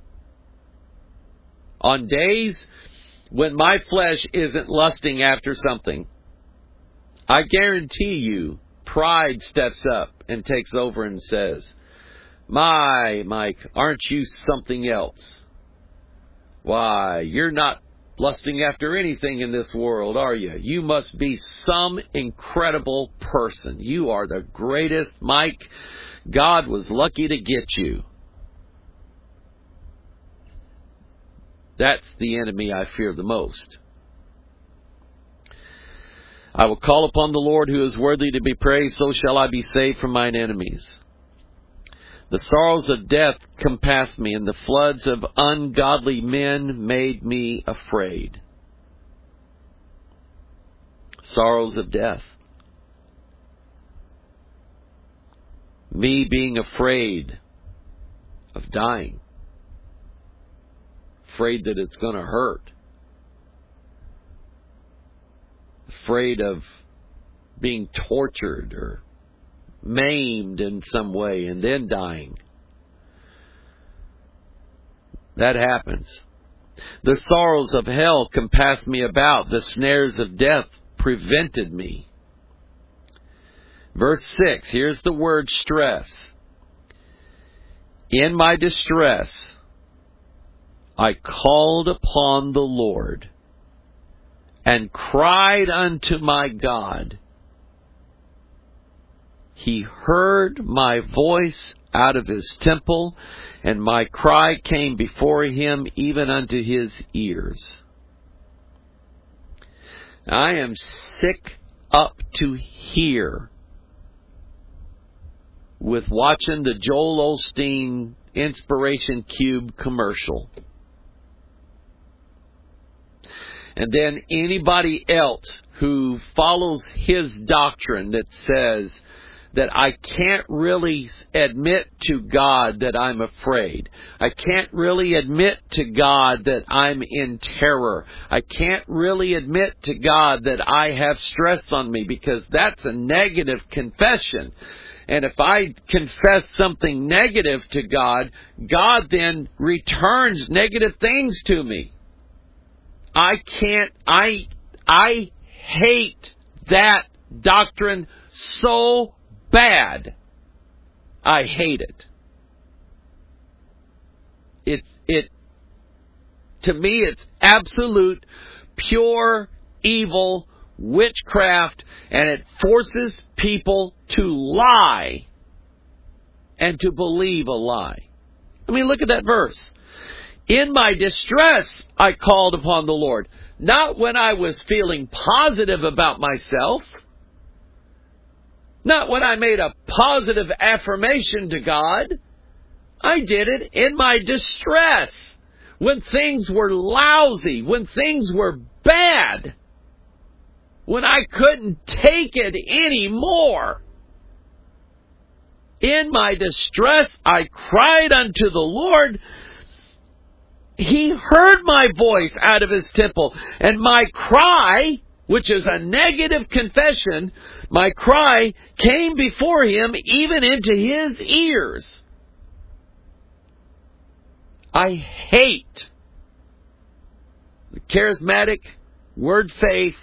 On days when my flesh isn't lusting after something, I guarantee you, pride steps up and takes over and says, "My, Mike, aren't you something else? Why, you're not lusting after anything in this world, are you? You must be some incredible person. You are the greatest, Mike. God was lucky to get you." That's the enemy I fear the most. I will call upon the Lord, who is worthy to be praised, so shall I be saved from mine enemies. The sorrows of death compassed me, and the floods of ungodly men made me afraid. Sorrows of death. Me being afraid of dying. Afraid that it's going to hurt. Afraid of being tortured or maimed in some way and then dying. That happens. The sorrows of hell compassed me about. The snares of death prevented me. Verse 6, here's the word stress. In my distress, I called upon the Lord and cried unto my God. He heard my voice out of his temple, and my cry came before him even unto his ears. I am sick up to here with watching the Joel Osteen Inspiration Cube commercial. And then anybody else who follows his doctrine that says that I can't really admit to God that I'm afraid. I can't really admit to God that I'm in terror. I can't really admit to God that I have stress on me, because that's a negative confession. And if I confess something negative to God, God then returns negative things to me. I hate that doctrine so bad. I hate it. To me, it's absolute, pure, evil witchcraft, and it forces people to lie and to believe a lie. I mean, look at that verse. In my distress, I called upon the Lord. Not when I was feeling positive about myself. Not when I made a positive affirmation to God. I did it in my distress, when things were lousy, when things were bad, when I couldn't take it anymore. In my distress, I cried unto the Lord. He heard my voice out of His temple, and my cry, which is a negative confession, my cry came before Him, even into His ears. I hate the charismatic, word faith,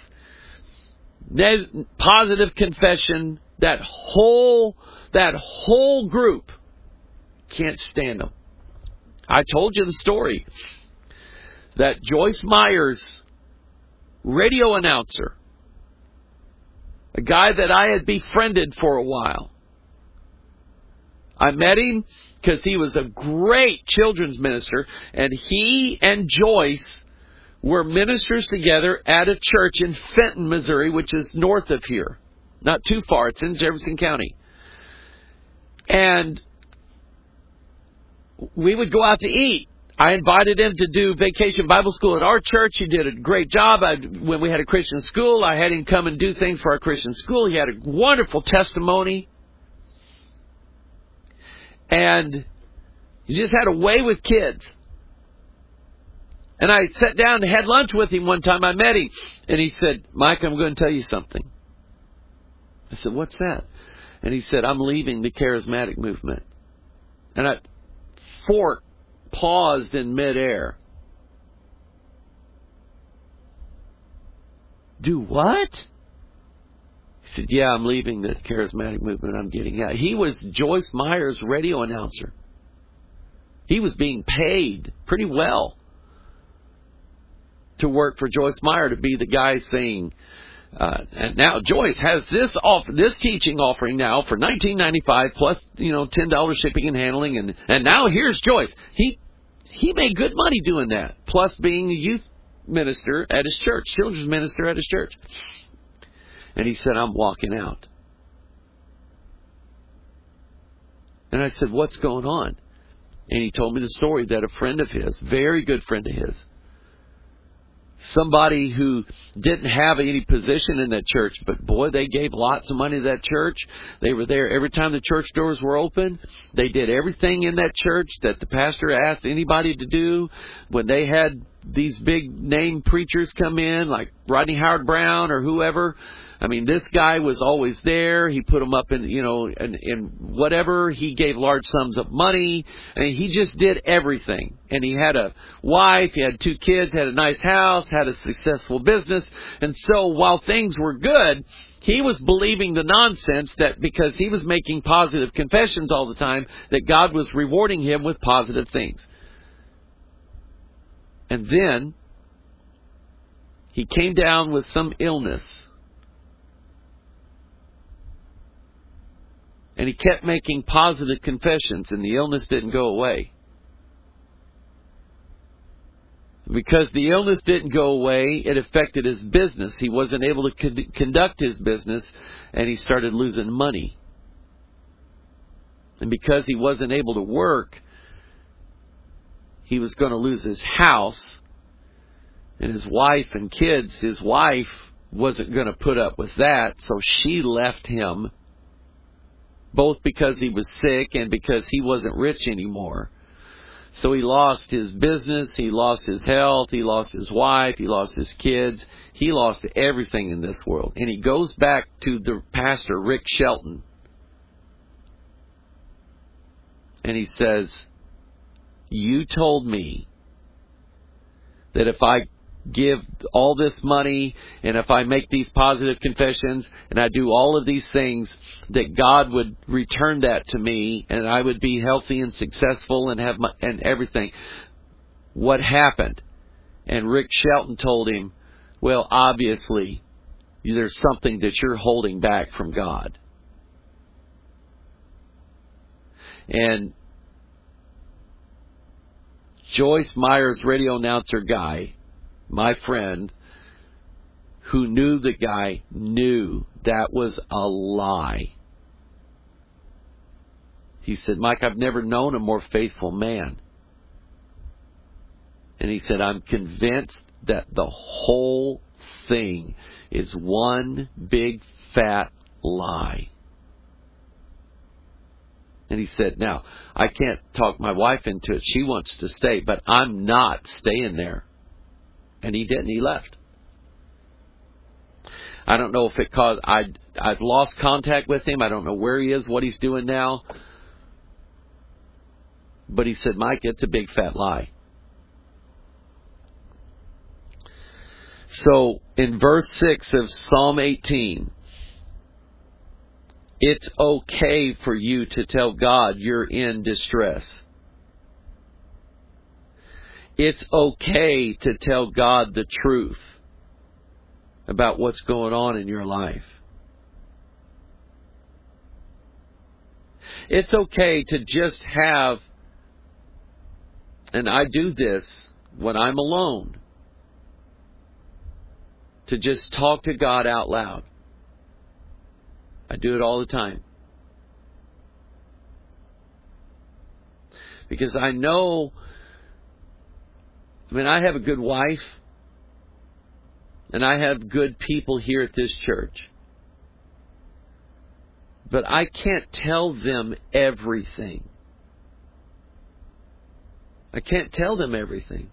positive confession, that whole group. Can't stand them. I told you the story that Joyce Myers, radio announcer, a guy that I had befriended for a while. I met him because he was a great children's minister, and he and Joyce were ministers together at a church in Fenton, Missouri, which is north of here. Not too far. It's in Jefferson County. And we would go out to eat. I invited him to do vacation Bible school at our church. He did a great job. When we had a Christian school, I had him come and do things for our Christian school. He had a wonderful testimony. And he just had a way with kids. And I sat down and had lunch with him one time. I met him. And he said, Mike, I'm going to tell you something. I said, what's that? And he said, I'm leaving the charismatic movement. And I paused in midair. Do what? He said, yeah, I'm leaving the charismatic movement. I'm getting out. He was Joyce Myers' radio announcer. He was being paid pretty well to work for Joyce Meyer, to be the guy saying, and now Joyce has this teaching offering now for $19.95 plus $10 shipping and handling, and now here's Joyce. He made good money doing that, plus being a youth minister at his church, children's minister at his church. And he said, I'm walking out. And I said, what's going on? And he told me the story that a friend of his, very good friend of his, somebody who didn't have any position in that church, but boy, they gave lots of money to that church. They were there every time the church doors were open. They did everything in that church that the pastor asked anybody to do. When they had these big name preachers come in, like Rodney Howard Brown or whoever, I mean, this guy was always there. He put them up in, in whatever. He gave large sums of money. I mean, he just did everything. And he had a wife, he had 2 kids, had a nice house, had a successful business. And so while things were good, he was believing the nonsense that because he was making positive confessions all the time, that God was rewarding him with positive things. And then he came down with some illness. And he kept making positive confessions, and the illness didn't go away. Because the illness didn't go away, it affected his business. He wasn't able to conduct his business, and he started losing money. And because he wasn't able to work, he was going to lose his house and his wife and kids. His wife wasn't going to put up with that, so she left him, both because he was sick and because he wasn't rich anymore. So he lost his business, he lost his health, he lost his wife, he lost his kids. He lost everything in this world. And he goes back to the pastor, Rick Shelton. And he says, you told me that if I give all this money and if I make these positive confessions and I do all of these things, that God would return that to me and I would be healthy and successful and have and everything. What happened? And Rick Shelton told him, well, obviously there's something that you're holding back from God. And Joyce Myers, radio announcer guy, my friend, who knew the guy, knew that was a lie. He said, Mike, I've never known a more faithful man. And he said, I'm convinced that the whole thing is one big fat lie. And he said, now, I can't talk my wife into it. She wants to stay, but I'm not staying there. And he didn't. He left. I don't know if it caused... I've lost contact with him. I don't know where he is, what he's doing now. But he said, Mike, it's a big fat lie. So, in verse 6 of Psalm 18, it's okay for you to tell God you're in distress. It's okay to tell God the truth about what's going on in your life. It's okay to just have, and I do this when I'm alone, to just talk to God out loud. I do it all the time. Because I know, I have a good wife, and I have good people here at this church. But I can't tell them everything. I can't tell them everything.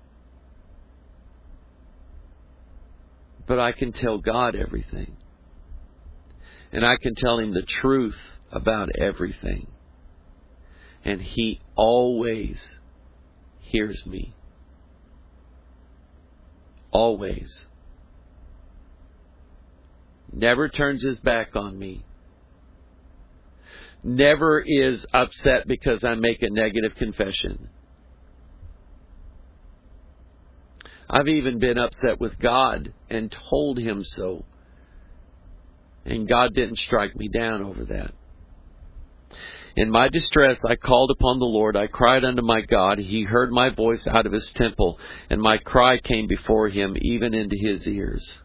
But I can tell God everything. And I can tell Him the truth about everything. And He always hears me. Always. Never turns His back on me. Never is upset because I make a negative confession. I've even been upset with God and told Him so. And God didn't strike me down over that. In my distress, I called upon the Lord. I cried unto my God. He heard my voice out of His temple, and my cry came before Him, even into His ears.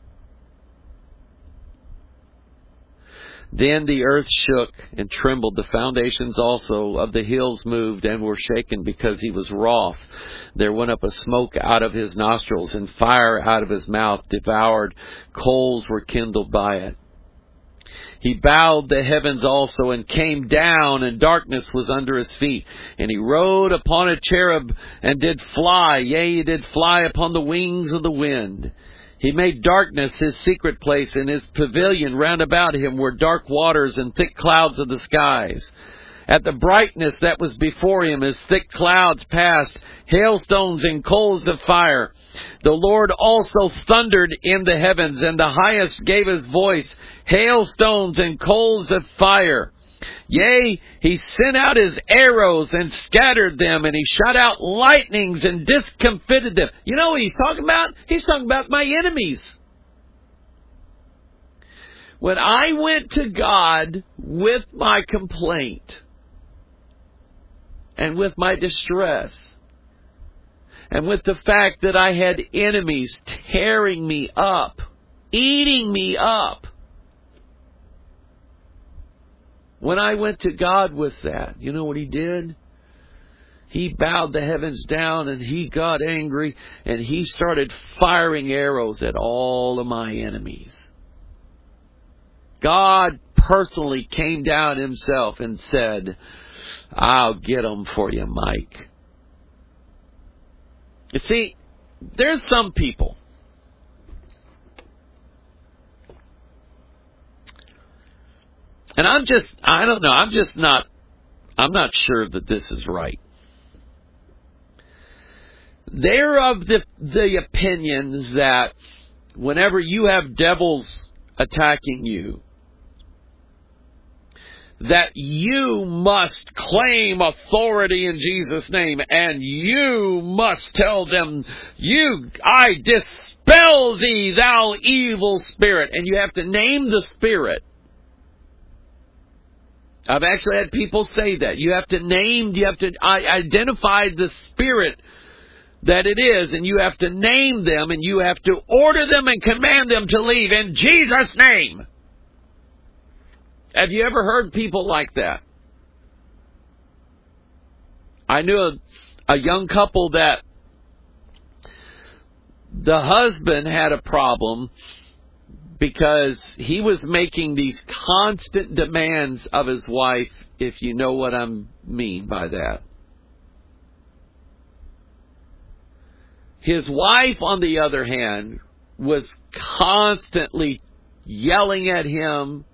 Then the earth shook and trembled. The foundations also of the hills moved and were shaken because He was wroth. There went up a smoke out of His nostrils, and fire out of His mouth devoured. Coals were kindled by it. He bowed the heavens also and came down, and darkness was under His feet. And He rode upon a cherub and did fly. Yea, He did fly upon the wings of the wind. He made darkness His secret place, and His pavilion round about Him were dark waters and thick clouds of the skies. At the brightness that was before Him, His thick clouds passed, hailstones and coals of fire. The Lord also thundered in the heavens, and the highest gave His voice, hailstones and coals of fire. Yea, He sent out His arrows and scattered them, and He shot out lightnings and discomfited them. You know what He's talking about? He's talking about my enemies. When I went to God with my complaint and with my distress and with the fact that I had enemies tearing me up, eating me up, when I went to God with that, you know what He did? He bowed the heavens down, and He got angry, and He started firing arrows at all of my enemies. God personally came down Himself and said, I'll get them for you, Mike. You see, there's some people, and I'm not sure that this is right. They're of the opinion that whenever you have devils attacking you, that you must claim authority in Jesus' name, and you must tell them, I dispel thee, thou evil spirit. And you have to name the spirit. I've actually had people say that. You have to identify the spirit that it is, and you have to name them, and you have to order them and command them to leave in Jesus' name. Have you ever heard people like that? I knew a young couple that the husband had a problem because he was making these constant demands of his wife, if you know what I mean by that. His wife, on the other hand, was constantly yelling at him,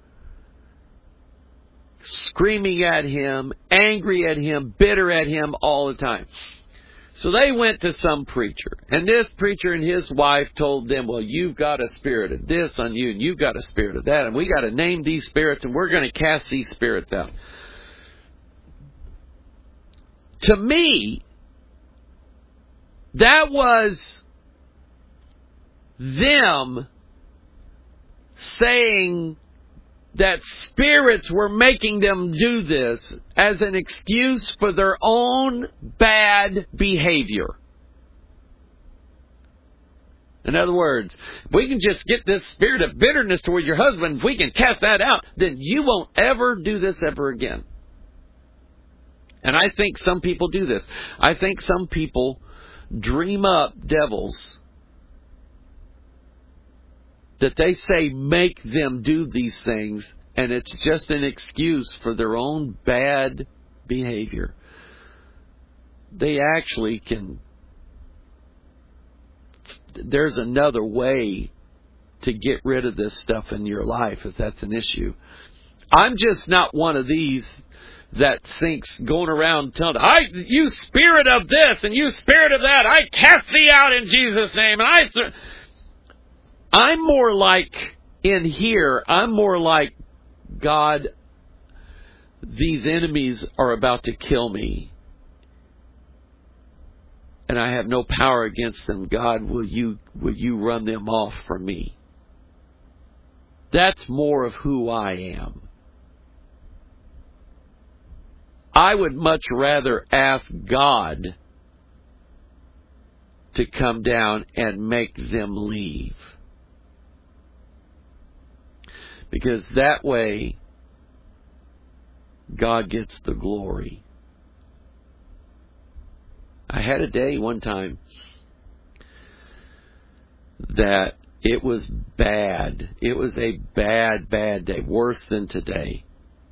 screaming at him, angry at him, bitter at him all the time. So they went to some preacher, and this preacher and his wife told them, well, you've got a spirit of this on you, and you've got a spirit of that, and we got to name these spirits, and we're going to cast these spirits out. To me, that was them saying that spirits were making them do this as an excuse for their own bad behavior. In other words, if we can just get this spirit of bitterness toward your husband, if we can cast that out, then you won't ever do this ever again. And I think some people do this. I think some people dream up devils that they say make them do these things, and it's just an excuse for their own bad behavior. They actually can... There's another way to get rid of this stuff in your life if that's an issue. I'm just not one of these that thinks going around telling, you spirit of this and you spirit of that, I cast thee out in Jesus' name. And I'm more like, in here, I'm more like, God, these enemies are about to kill me, and I have no power against them. God, will you run them off from me? That's more of who I am. I would much rather ask God to come down and make them leave. Because that way, God gets the glory. I had a day one time that it was bad. It was a bad day. Worse than today.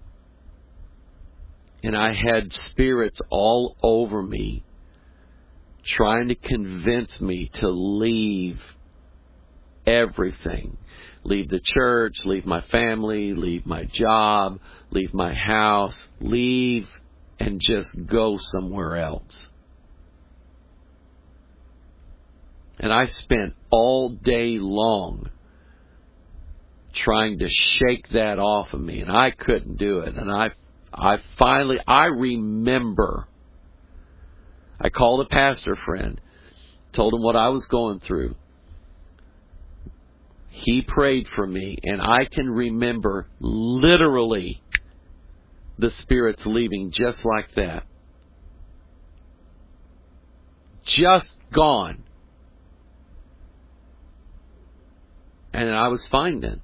And I had spirits all over me trying to convince me to leave everything. Leave the church, leave my family, leave my job, leave my house, leave and just go somewhere else. And I spent all day long trying to shake that off of me, and I couldn't do it. And I finally remember, I called a pastor friend, told him what I was going through. He prayed for me, and I can remember literally the spirits leaving just like that. Just gone. And I was fine then.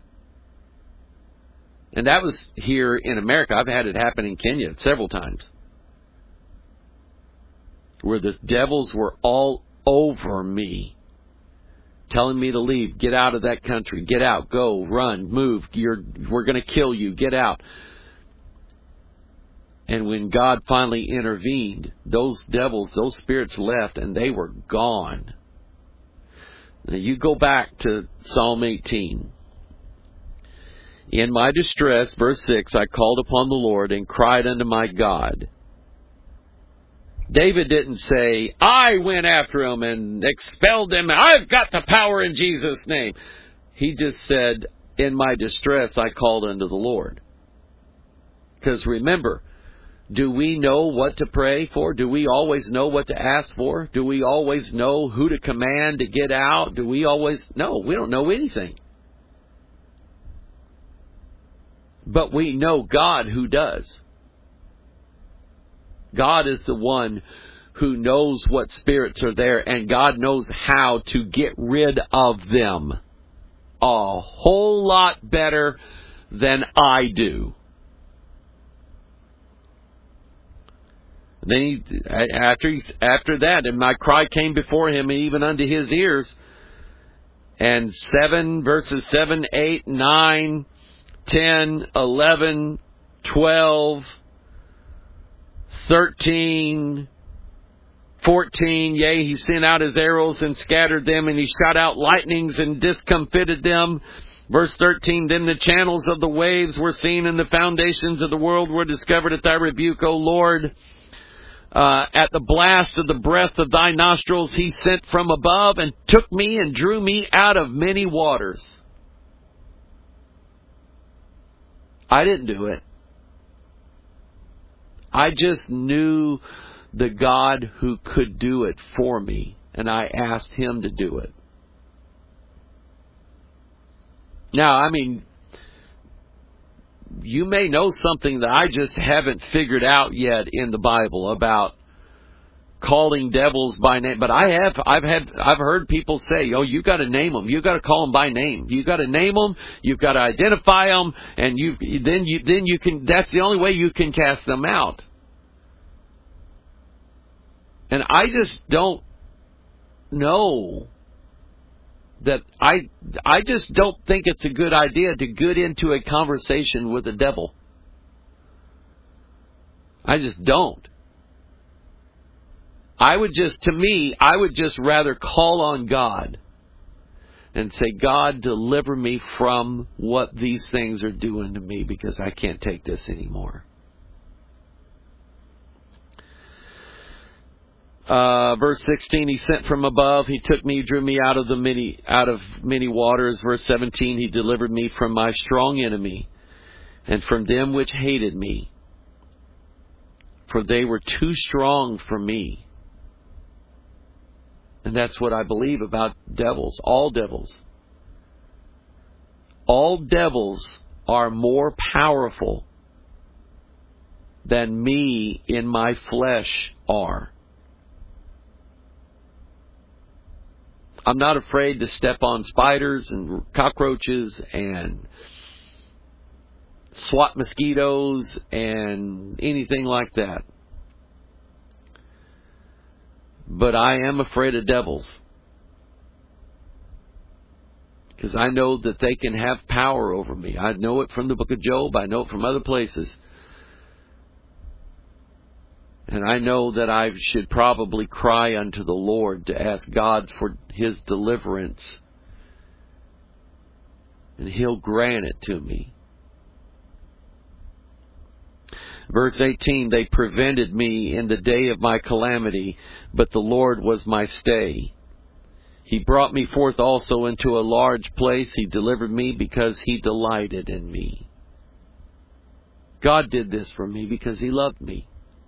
And that was here in America. I've had it happen in Kenya several times, where the devils were all over me, telling me to leave, get out of that country, get out, go, run, move, we're going to kill you, get out. And when God finally intervened, those devils, those spirits left, and they were gone. Now you go back to Psalm 18. In my distress, verse 6, I called upon the Lord and cried unto my God. David didn't say, I went after him and expelled them. I've got the power in Jesus' name. He just said, in my distress, I called unto the Lord. Because remember, do we know what to pray for? Do we always know what to ask for? Do we always know who to command to get out? Do we always? No, we don't know anything. But we know God who does. God is the one who knows what spirits are there, and God knows how to get rid of them a whole lot better than I do. Then after that, and my cry came before him, even unto his ears. And verses 7, 8, 9, 10, 11, 12, 13, 14, yea, he sent out his arrows and scattered them, and he shot out lightnings and discomfited them. Verse 13, then the channels of the waves were seen, and the foundations of the world were discovered at thy rebuke, O Lord. At the blast of the breath of thy nostrils he sent from above, and took me and drew me out of many waters. I didn't do it. I just knew the God who could do it for me, and I asked him to do it. Now, I mean, you may know something that I just haven't figured out yet in the Bible about calling devils by name. But I've heard people say, "Oh, you got to name them. You got to call them by name. You got to name them. You've got to identify them, and then you can. That's the only way you can cast them out." And I just don't know that I just don't think it's a good idea to get into a conversation with the devil. I just don't. I would just rather call on God and say, God, deliver me from what these things are doing to me, because I can't take this anymore. Verse 16, he sent from above, he took me, drew me out of many waters. Verse 17, he delivered me from my strong enemy and from them which hated me, for they were too strong for me. And that's what I believe about devils. All devils. All devils are more powerful than me in my flesh are. I'm not afraid to step on spiders and cockroaches and swat mosquitoes and anything like that. But I am afraid of devils, because I know that they can have power over me. I know it from the book of Job. I know it from other places. And I know that I should probably cry unto the Lord to ask God for his deliverance, and he'll grant it to me. Verse 18, they prevented me in the day of my calamity, but the Lord was my stay. He brought me forth also into a large place. He delivered me because he delighted in me. God did this for me because he loved me.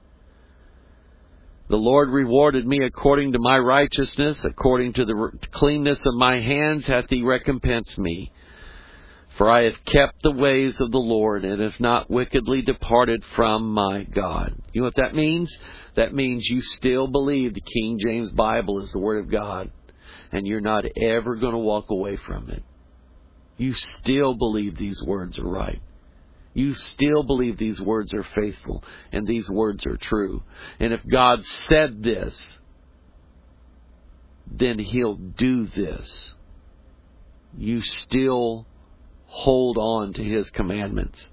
The Lord rewarded me according to my righteousness, according to the cleanness of my hands hath he recompensed me. For I have kept the ways of the Lord, and have not wickedly departed from my God. You know what that means? That means you still believe the King James Bible is the Word of God, and you're not ever going to walk away from it. You still believe these words are right. You still believe these words are faithful, and these words are true. And if God said this, then he'll do this. You still hold on to his commandments.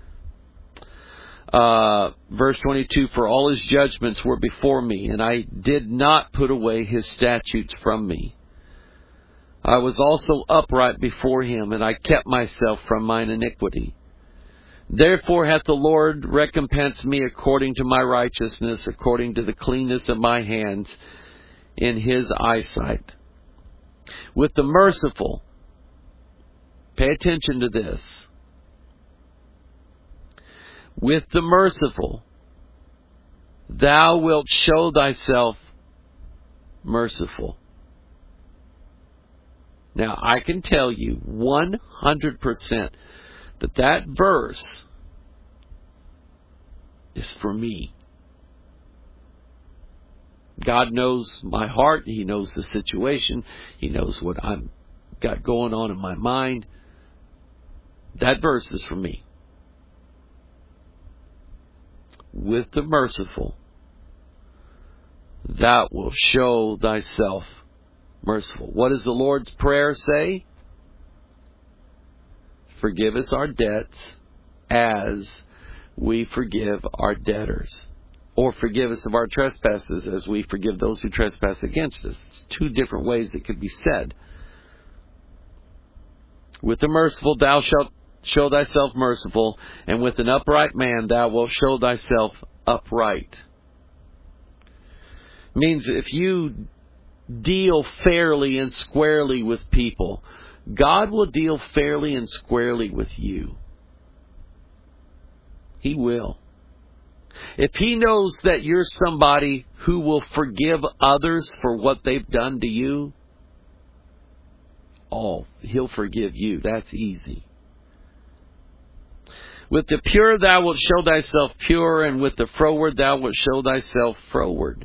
Verse 22, for all his judgments were before me, and I did not put away his statutes from me. I was also upright before him, and I kept myself from mine iniquity. Therefore hath the Lord recompensed me according to my righteousness, according to the cleanness of my hands in his eyesight. With the merciful, pay attention to this. With the merciful, thou wilt show thyself merciful. Now, I can tell you 100% that verse is for me. God knows my heart. He knows the situation. He knows what I've got going on in my mind. That verse is for me. With the merciful, thou wilt show thyself merciful. What does the Lord's Prayer say? Forgive us our debts as we forgive our debtors. Or forgive us of our trespasses as we forgive those who trespass against us. It's two different ways it could be said. With the merciful thou shalt show thyself merciful, and with an upright man thou wilt show thyself upright. Means if you deal fairly and squarely with people, God will deal fairly and squarely with you. He will. If He knows that you're somebody who will forgive others for what they've done to you, He'll forgive you. That's easy. With the pure thou wilt show thyself pure, and with the froward thou wilt show thyself froward.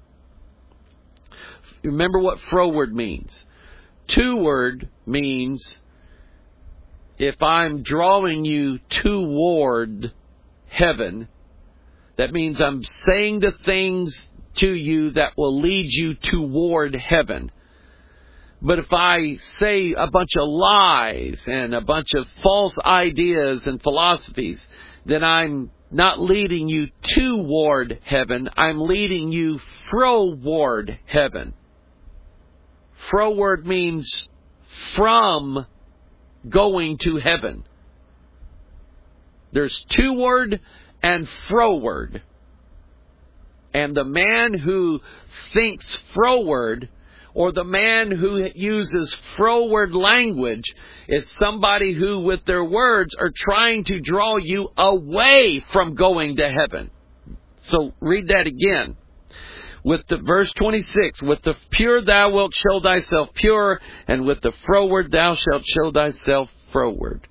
Remember what froward means. Toward means if I'm drawing you toward heaven, that means I'm saying the things to you that will lead you toward heaven. But if I say a bunch of lies and a bunch of false ideas and philosophies, then I'm not leading you toward heaven. I'm leading you froward heaven. Froward means from going to heaven. There's toward and froward. And the man who thinks froward, or the man who uses froward language, is somebody who with their words are trying to draw you away from going to heaven. So read that again. With the verse 26, with the pure thou wilt show thyself pure, and with the froward thou shalt show thyself froward.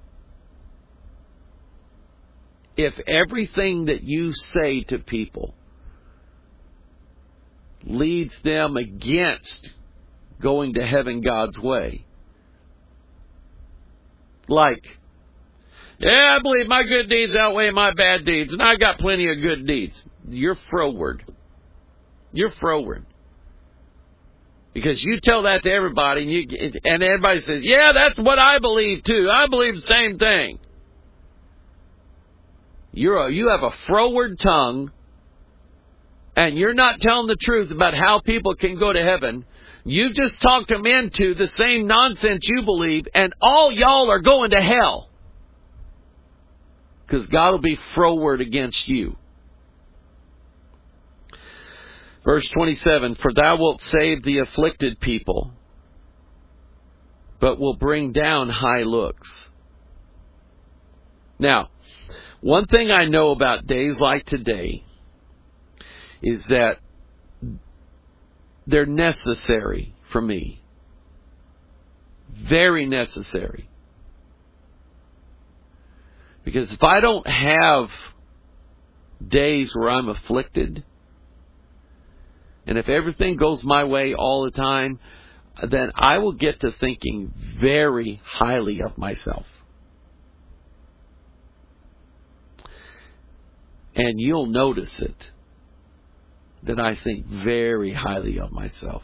If everything that you say to people leads them against going to heaven God's way, like, yeah, I believe my good deeds outweigh my bad deeds, and I got plenty of good deeds, you're froward. You're froward. Because you tell that to everybody, and everybody says, yeah, that's what I believe too. I believe the same thing. You have a froward tongue, and you're not telling the truth about how people can go to heaven. You've just talked them into the same nonsense you believe, and all y'all are going to hell. Because God will be froward against you. Verse 27, for thou wilt save the afflicted people, but will bring down high looks. Now, one thing I know about days like today is that they're necessary for me. Very necessary. Because if I don't have days where I'm afflicted, and if everything goes my way all the time, then I will get to thinking very highly of myself. And you'll notice it, that I think very highly of myself.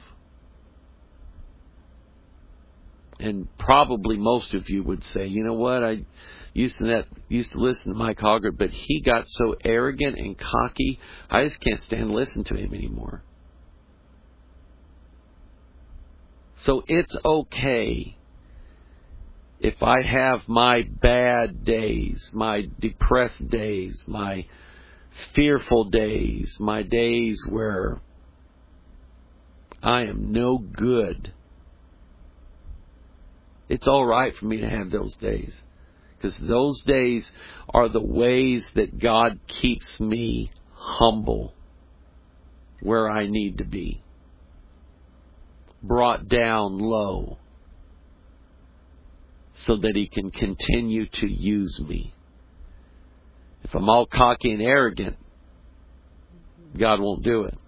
And probably most of you would say, you know what, I used to listen to Mike Hoggard, but he got so arrogant and cocky, I just can't stand to listen to him anymore. So it's okay if I have my bad days, my depressed days, my fearful days, my days where I am no good. It's all right for me to have those days, because those days are the ways that God keeps me humble where I need to be. Brought down low so that He can continue to use me. If I'm all cocky and arrogant, God won't do it.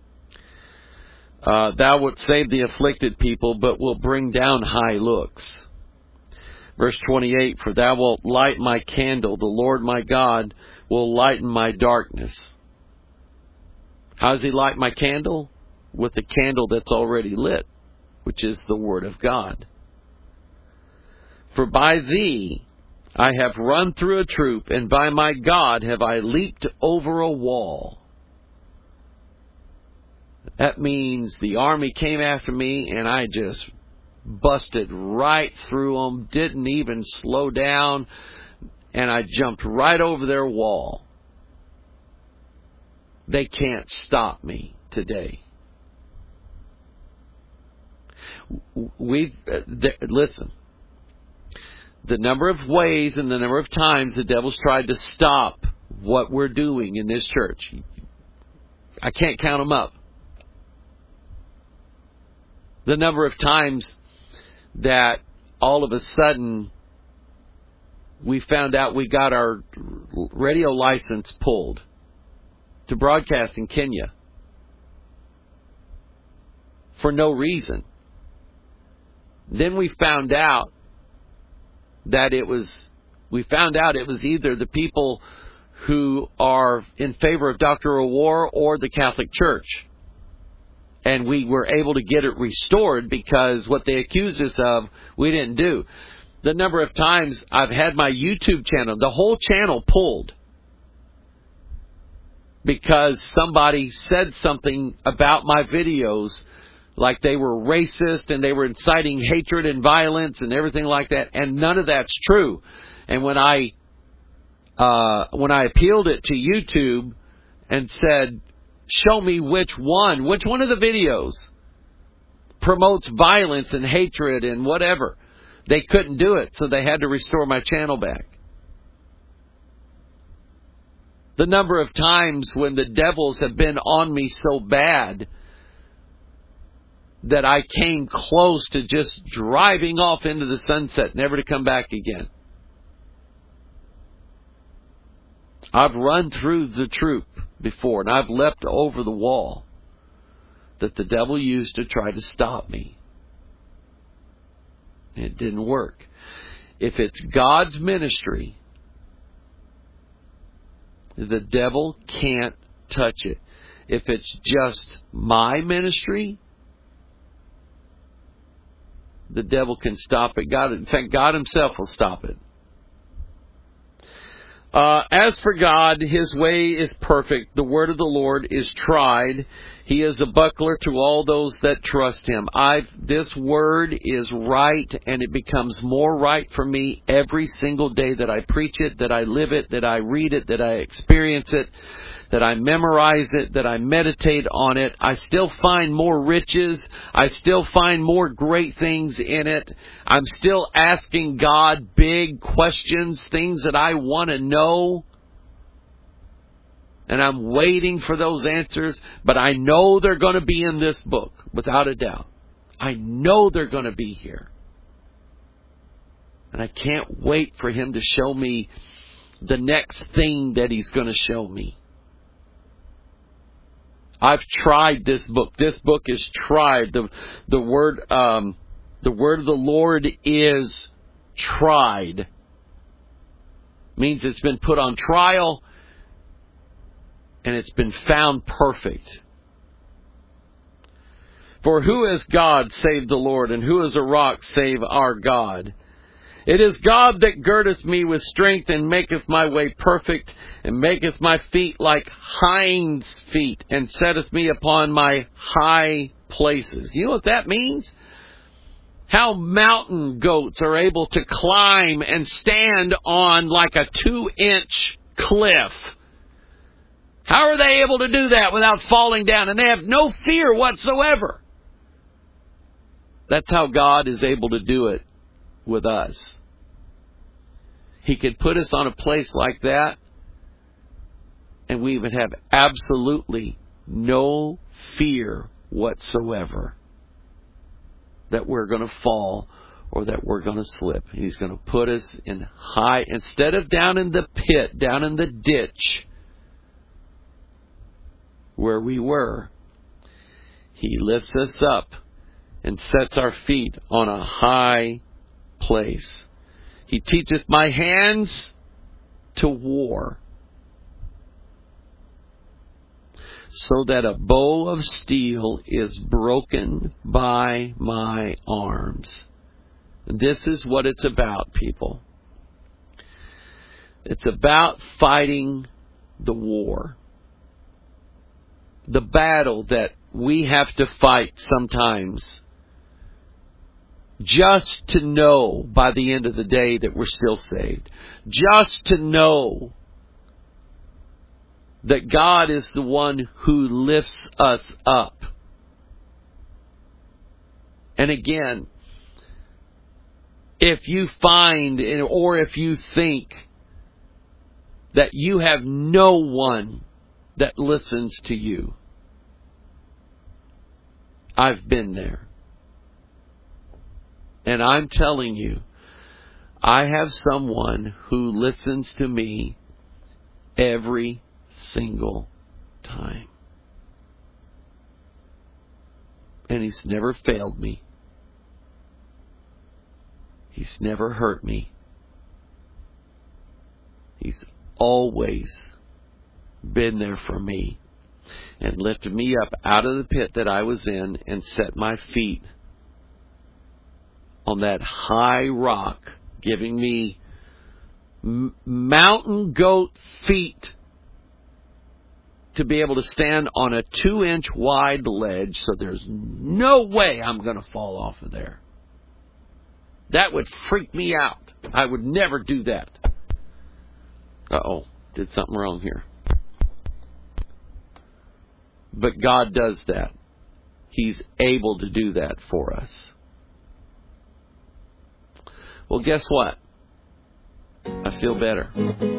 Thou wilt save the afflicted people, but will bring down high looks. Verse 28, for thou wilt light my candle, the Lord my God will lighten my darkness. How does He light my candle? with the candle that's already lit, which is the Word of God. For by thee I have run through a troop, and by my God have I leaped over a wall. That means the army came after me, and I just busted right through them, didn't even slow down, and I jumped right over their wall. They can't stop me today. Listen, the number of ways and the number of times the devil's tried to stop what we're doing in this church, I can't count them up. The number of times that all of a sudden we found out we got our radio license pulled to broadcast in Kenya for no reason. Then we found out that it was either the people who are in favor of Dr. Awar or the Catholic Church. And we were able to get it restored because what they accused us of, we didn't do. The number of times I've had my YouTube channel, the whole channel pulled because somebody said something about my videos like they were racist and they were inciting hatred and violence and everything like that. And none of that's true. And when I appealed it to YouTube and said, show me which one of the videos promotes violence and hatred and whatever, they couldn't do it, so they had to restore my channel back. The number of times when the devils have been on me so bad that I came close to just driving off into the sunset, never to come back again. I've run through the troop before, and I've leapt over the wall that the devil used to try to stop me. It didn't work. If it's God's ministry, the devil can't touch it. If it's just my ministry, the devil can stop it. In fact, God himself will stop it. As for God, his way is perfect. The word of the Lord is tried. He is a buckler to all those that trust him. This word is right, and it becomes more right for me every single day that I preach it, that I live it, that I read it, that I experience it, that I memorize it, that I meditate on it. I still find more riches. I still find more great things in it. I'm still asking God big questions, things that I want to know. And I'm waiting for those answers. But I know they're going to be in this book, without a doubt. I know they're going to be here. And I can't wait for him to show me the next thing that he's going to show me. I've tried this book. This book is tried. The word of the Lord is tried. Means it's been put on trial and it's been found perfect. For who is God save the Lord, and who is a rock save our God? It is God that girdeth me with strength, and maketh my way perfect, and maketh my feet like hinds' feet, and setteth me upon my high places. You know what that means? How mountain goats are able to climb and stand on like a 2-inch cliff. How are they able to do that without falling down? And they have no fear whatsoever. That's how God is able to do it with us. He could put us on a place like that, and we would have absolutely no fear whatsoever that we're going to fall or that we're going to slip. He's going to put us in high, instead of down in the pit, down in the ditch where we were. He lifts us up and sets our feet on a high place. He teacheth my hands to war. so that a bow of steel is broken by my arms. This is what it's about, people. It's about fighting the war. The battle that we have to fight sometimes just to know by the end of the day that we're still saved. Just to know that God is the one who lifts us up. And again, if you find or if you think that you have no one that listens to you, I've been there. And I'm telling you, I have someone who listens to me every single time. And he's never failed me. He's never hurt me. He's always been there for me and lifted me up out of the pit that I was in and set my feet on that high rock, giving me mountain goat feet to be able to stand on a 2-inch wide ledge, so there's no way I'm going to fall off of there. That would freak me out. I would never do that. Uh-oh, did something wrong here. But God does that. He's able to do that for us. Well, guess what? I feel better.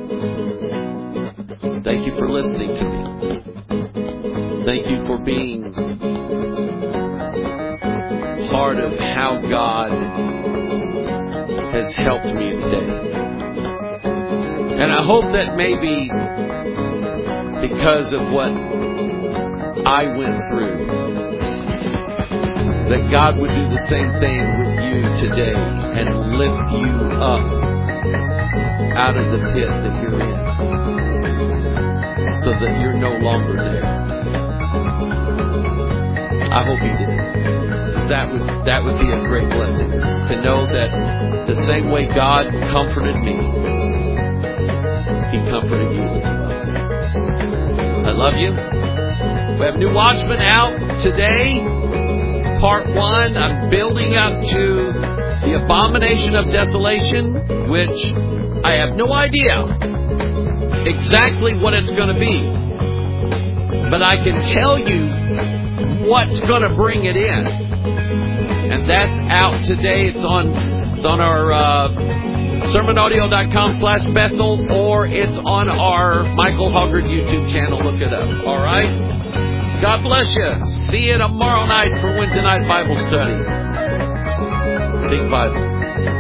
Thank you for listening to me. Thank you for being part of how God has helped me today. And I hope that maybe because of what I went through, that God would do the same thing with you today and lift you up out of the pit that you're in, so that you're no longer there. I hope He did. That would be a great blessing, to know that the same way God comforted me, He comforted you as well. I love you. We have New Watchman out today, part 1. I'm building up to the Abomination of Desolation, which I have no idea exactly what it's going to be. But I can tell you what's going to bring it in. And that's out today. It's on our sermonaudio.com/Bethel, or it's on our Michael Hoggard YouTube channel. Look it up. All right? God bless you. See you tomorrow night for Wednesday night Bible study. Big Bible.